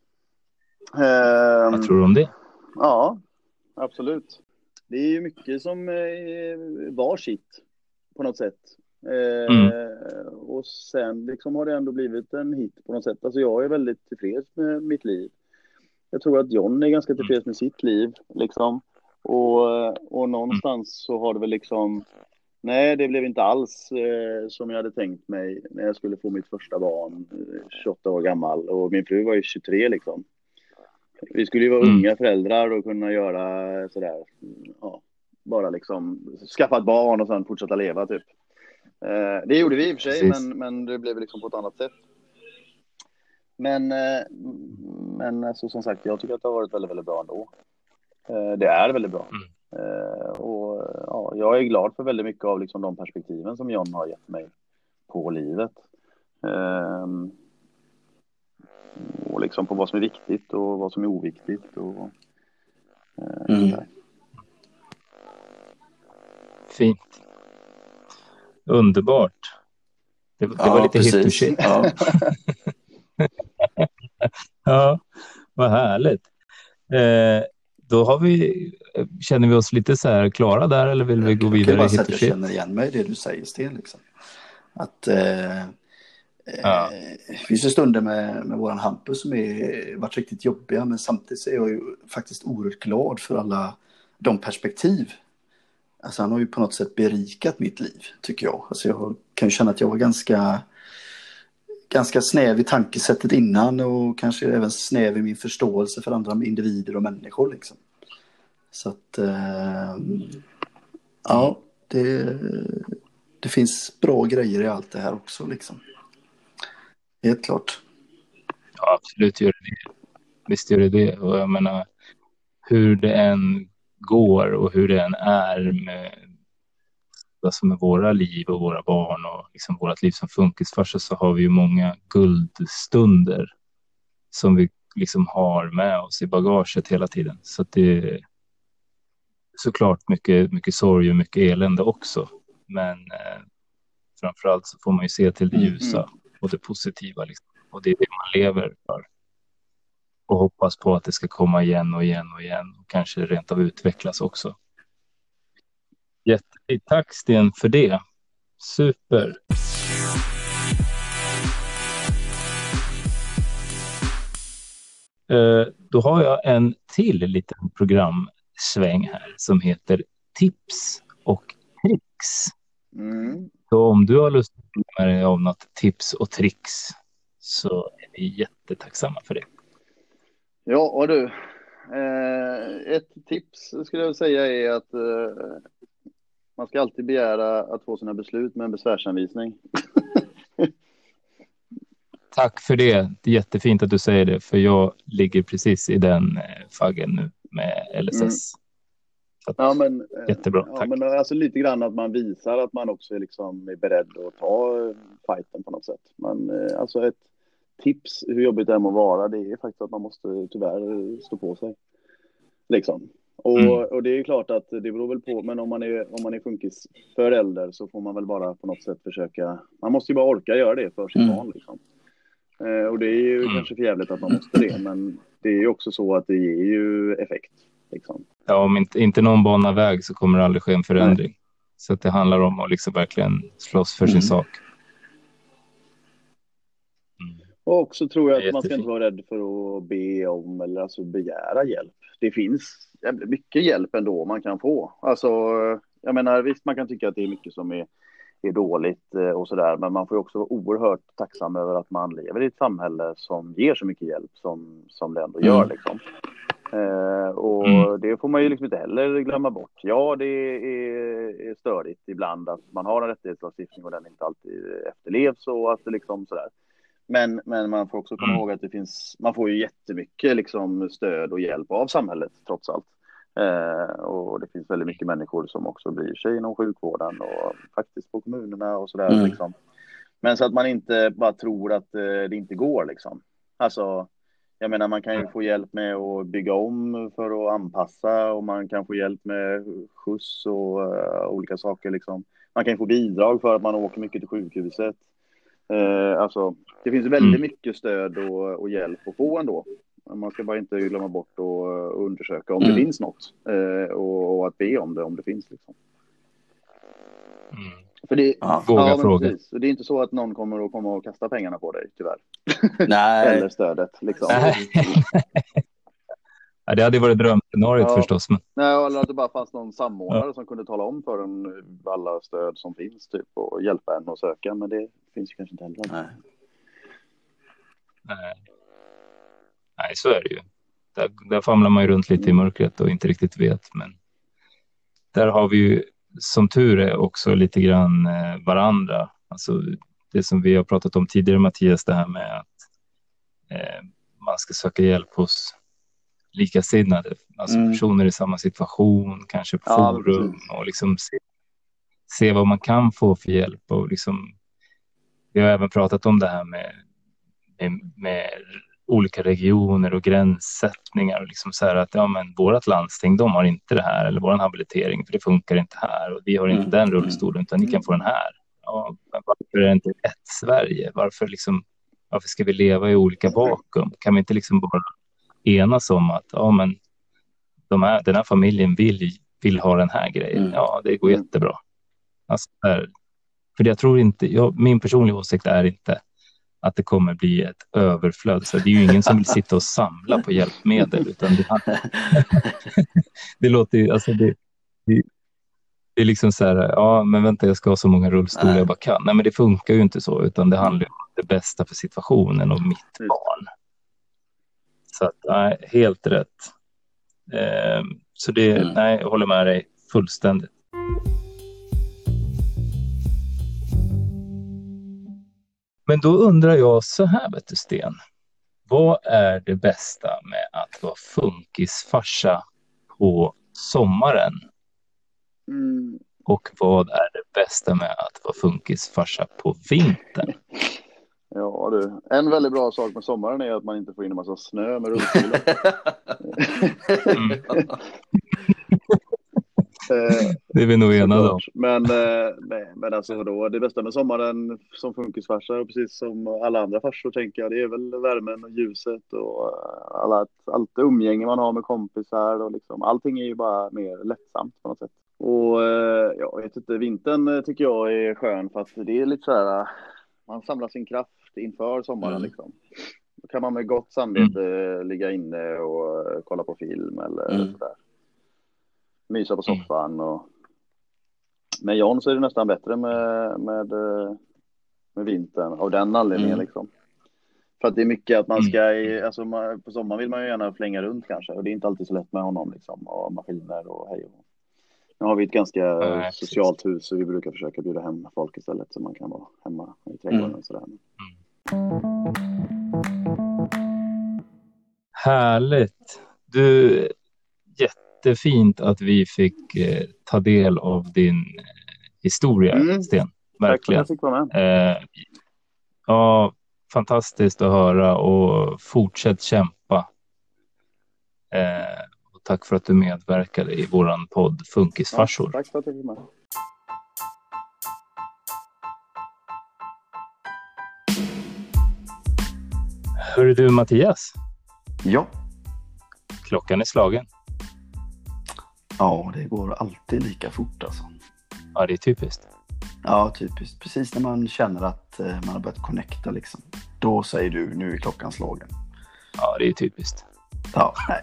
C: Um,
A: Vad tror du om det?
C: Ja, absolut. Det är ju mycket som eh, var shit på något sätt. Eh,
A: Mm.
C: Och sen liksom har det ändå blivit en hit på något sätt. Alltså jag är väldigt tillfreds med mitt liv. Jag tror att John är ganska tillfreds med sitt liv liksom. Och, och någonstans så har det väl liksom, nej, det blev inte alls eh, som jag hade tänkt mig när jag skulle få mitt första barn, eh, tjugoåtta år gammal, och min fru var ju tjugotre liksom. Vi skulle ju vara
A: Mm.
C: unga föräldrar och kunna göra sådär, ja, bara liksom skaffa ett barn och sen fortsätta leva typ. Eh, det gjorde vi i och för sig, men, men det blev liksom på ett annat sätt. Men, eh, men alltså, som sagt, jag tycker att det har varit väldigt, väldigt bra ändå. Eh, det är väldigt bra.
A: Mm.
C: Eh, och ja, jag är glad för väldigt mycket av liksom de perspektiven som John har gett mig på livet. Eh, och liksom på vad som är viktigt och vad som är oviktigt. Och, eh,
B: Mm.
C: sådär.
A: Fint. Underbart. Det, det
B: Ja,
A: var lite hit och
B: precis.
A: shit.
B: Ja.
A: Ja, vad härligt. Eh, då har vi, känner vi oss lite så här klara där, eller vill vi gå
B: Jag kan
A: vidare
B: bara
A: i
B: säga
A: hit
B: att
A: och
B: jag
A: shit?
B: känner igen mig i det du säger, Sten. Liksom. Att eh,
A: Ja.
B: eh, det finns ju stunder med, med våran Hampus som är varit riktigt jobbiga, men samtidigt så är jag ju faktiskt oerhört glad för alla de perspektiv. Alltså han har ju på något sätt berikat mitt liv, tycker jag. Alltså jag kan ju känna att jag var ganska ganska snäv i tankesättet innan och kanske även snäv i min förståelse för andra individer och människor liksom. Så att eh, ja, det, det finns bra grejer i allt det här också liksom. Helt klart.
A: Ja, absolut gör det det. Visst gör det det. Och jag menar, hur det än går och hur det än är med alltså med våra liv och våra barn och liksom vårt liv som funkisfarsa, så har vi ju många guldstunder som vi liksom har med oss i bagaget hela tiden. Så att det är såklart mycket, mycket sorg och mycket elände också. Men eh, framförallt så får man ju se till det ljusa
C: Mm.
A: och det positiva liksom. Och det är det man lever för. Och hoppas på att det ska komma igen och igen och igen. Och kanske rent av utvecklas också. Jättefint. Tack Sten för det. Super. Eh, då har jag en till liten programsväng här som heter Tips och tricks.
C: Mm.
A: Så om du har lust med dig av något tips och tricks så är vi jättetacksamma för det.
C: Ja, och du. Eh, ett tips skulle jag säga är att eh, man ska alltid begära att få sina beslut med en besvärsanvisning.
A: Tack för det. Det är jättefint att du säger det, för jag ligger precis i den eh, faggen nu med L S S.
C: Mm.
A: Så att,
C: Ja, men, eh,
A: jättebra,
C: ja,
A: tack.
C: men alltså lite grann att man visar att man också är, liksom, är beredd att ta eh, fighten på något sätt. Men eh, alltså ett tips hur jobbigt det är att vara, det är faktiskt att man måste tyvärr stå på sig. Liksom. Och,
A: Mm.
C: och det är ju klart att det beror väl på, men om man är, om man är funkis förälder så får man väl bara på något sätt försöka, man måste ju bara orka göra det för sitt
B: Mm.
C: barn liksom. Eh, och det är ju
A: Mm.
C: kanske för jävligt att man måste det, men det är ju också så att det ger ju effekt liksom.
A: Ja, om inte, inte någon banar väg så kommer det aldrig ske en förändring. Nej. Så att det handlar om att liksom verkligen slåss för
B: Mm.
A: sin sak. Mm.
C: Och också tror jag
A: Det är
C: att man ska
A: jättefint.
C: inte vara rädd för att be om eller alltså begära hjälp. Det finns jävligt mycket hjälp ändå man kan få. Alltså, jag menar visst man kan tycka att det är mycket som är, är dåligt eh, och sådär. Men man får ju också vara oerhört tacksam över att man lever i ett samhälle som ger så mycket hjälp som, som det ändå gör
B: Mm.
C: liksom. Eh, och
A: Mm.
C: det får man ju liksom inte heller glömma bort. Ja, det är, är störigt ibland att man har en rättighetslagstiftning och den inte alltid efterlevs och att det liksom sådär. Men, men man får också komma
A: Mm.
C: ihåg att det finns, man får ju jättemycket liksom stöd och hjälp av samhället trots allt. Eh, och det finns väldigt mycket människor som också bryr sig inom sjukvården och faktiskt på kommunerna och sådär.
B: Mm.
C: Liksom. Men så att man inte bara tror att eh, det inte går liksom. Alltså, jag menar man kan ju få hjälp med att bygga om för att anpassa och man kan få hjälp med skjuts och uh, olika saker liksom. Man kan ju få bidrag för att man åker mycket till sjukhuset. Uh, alltså, det finns väldigt
A: Mm.
C: mycket stöd och, och hjälp att få ändå. Man ska bara inte glömma bort och, och undersöka om
B: Mm.
C: det finns något uh, och, och att be om det om det finns liksom.
A: Mm.
C: För det,
B: Ja.
A: Våga
C: ja, men
A: fråga.
C: precis. Och det är inte så att någon kommer att komma och kasta pengarna på dig, tyvärr.
B: Nej.
C: Eller stödet, liksom.
A: Nej. Ja, det hade varit drömscenariot
C: Ja.
A: förstås. Men...
C: Nej, eller att det bara fanns någon samordnare som kunde tala om för en alla stöd som finns typ och hjälpa en att söka. Men det finns ju kanske inte heller.
B: Nej.
A: Nej. Nej, så är det ju. Där, där famlar man ju runt lite i mörkret och inte riktigt vet. Men där har vi ju som tur är också lite grann eh, varandra. Alltså det som vi har pratat om tidigare, Mattias, det här med att eh, man ska söka hjälp hos likasinnade. Alltså
B: Mm.
A: personer i samma situation, kanske på
C: Ja,
A: forum
C: precis.
A: och liksom se, se vad man kan få för hjälp. Och liksom, vi har även pratat om det här med, med, med olika regioner och gränssättningar och liksom så här att ja, men vårat landsting, de har inte det här eller våran habilitering för det funkar inte här och vi har inte
B: Mm.
A: den rullstolen utan ni kan få den här. Ja, men varför är det inte ett Sverige? Varför liksom, varför ska vi leva i olika vakuum? Kan vi inte liksom bara enas om att ja, men de här, den här familjen vill, vill ha den här grejen.
B: Mm.
A: Ja, det går jättebra. Alltså, där, för jag tror inte, jag, min personliga åsikt är inte att det kommer bli ett överflöd. Så det är ju ingen som vill sitta och samla på hjälpmedel. Utan det, det låter ju, alltså det, det, det är liksom så här, ja men vänta jag ska ha så många rullstolar
B: Nej.
A: jag bara kan. Nej men det funkar ju inte så, utan det handlar ju om det bästa för situationen och mitt
C: Mm.
A: barn. Så att, nej, helt rätt. Eh, så det,
B: Mm.
A: nej, jag håller med dig fullständigt. Men då undrar jag så här, vet du Sten. Vad är det bästa med att vara funkisfarsa på sommaren?
C: Mm.
A: Och vad är det bästa med att vara funkisfarsa på vintern?
C: Ja du, en väldigt bra sak med sommaren är att man inte får in en massa snö med rullstolar.
A: Mm.
C: Eh,
A: Det är vi nog enade om.
C: såklart. Men, eh, nej, men alltså då, det bästa med sommaren som funkisfarsa, och precis som alla andra farsor tänker jag, det är väl värmen och ljuset och eh, alla, allt umgänge man har med kompisar och liksom, allting är ju bara mer lättsamt på något sätt. Och eh, jag vet inte, vintern eh, tycker jag är skön för att det är lite så här, eh, man samlar sin kraft inför sommaren
B: Mm.
C: liksom. Då kan man med gott samvete mm. ligga inne och eh, kolla på film eller
B: Mm.
C: sådär. Mysa på soffan och med John så är det nästan bättre med, med, med vintern av den anledningen
B: Mm.
C: liksom. För att det är mycket att man ska, i, alltså man, på sommaren vill man ju gärna flänga runt kanske och det är inte alltid så lätt med honom liksom och maskiner och hej och. Nu har vi ett ganska
A: Nej,
C: socialt precis. hus så vi brukar försöka bjuda hem folk istället så man kan vara hemma i trädgården
B: Mm.
C: och sådär.
A: Härligt. Du, jättefint att vi fick eh, ta del av din eh, historia,
C: Mm.
A: Sten.
C: Tack för att
A: Verkligen.
C: jag fick vara med.
A: Eh, ja, fantastiskt att höra och fortsätt kämpa. Eh, och tack för att du medverkade i våran podd Funkisfarsor.
C: Ja, tack för att jag fick med.
A: Hörru du Mattias,
B: Ja.
A: klockan är slagen.
B: Ja, det går alltid lika fort alltså.
A: Ja, det är typiskt.
B: Ja, typiskt. Precis när man känner att eh, man har börjat connecta liksom. Då säger du, nu är klockan slagen.
A: Ja, det är typiskt.
B: Ja, nej.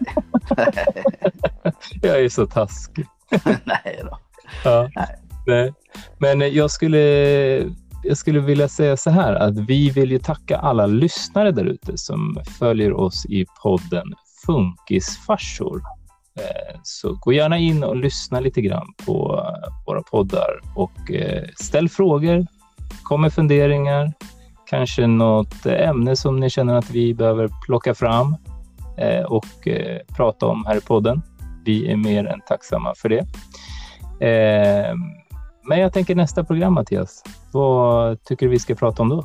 A: Jag är så taskig.
B: Nej då.
A: Ja,
B: Nej.
A: nej. Men jag skulle, jag skulle vilja säga så här att vi vill ju tacka alla lyssnare där ute som följer oss i podden Funkisfarsor. Så gå gärna in och lyssna lite grann på våra poddar och ställ frågor, kom med funderingar, kanske något ämne som ni känner att vi behöver plocka fram eh, och eh, prata om här i podden. Vi är mer än tacksamma för det. Eh, men jag tänker nästa program, Mattias. Vad tycker du vi ska prata om då?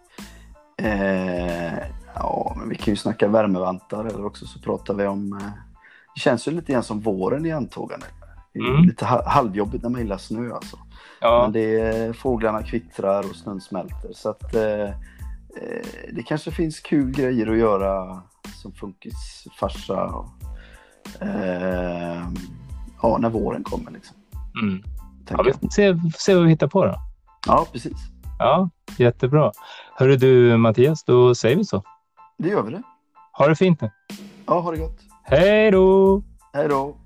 B: Eh, ja, men vi kan ju snacka värmevantar, eller också så pratar vi om... Eh, det känns ju lite grann som våren i antågande. Det är
A: Mm.
B: lite ha- halvjobbigt när man gillar snö alltså.
A: Ja,
B: Men det är, fåglarna kvittrar och snön smälter. Så att eh, eh, det kanske finns kul grejer att göra som funkis, farsa. Och, eh, ja, när våren kommer liksom.
A: mm. ja
B: tänker
A: vi
B: jag.
A: får se, se vad vi hittar på då.
B: Ja, precis.
A: Ja, jättebra. Hörru du, Mattias, då säger vi så.
B: Det gör vi det.
A: Ha det fint nu.
B: Ja, ha det gott.
A: Hej då!
B: Hej då.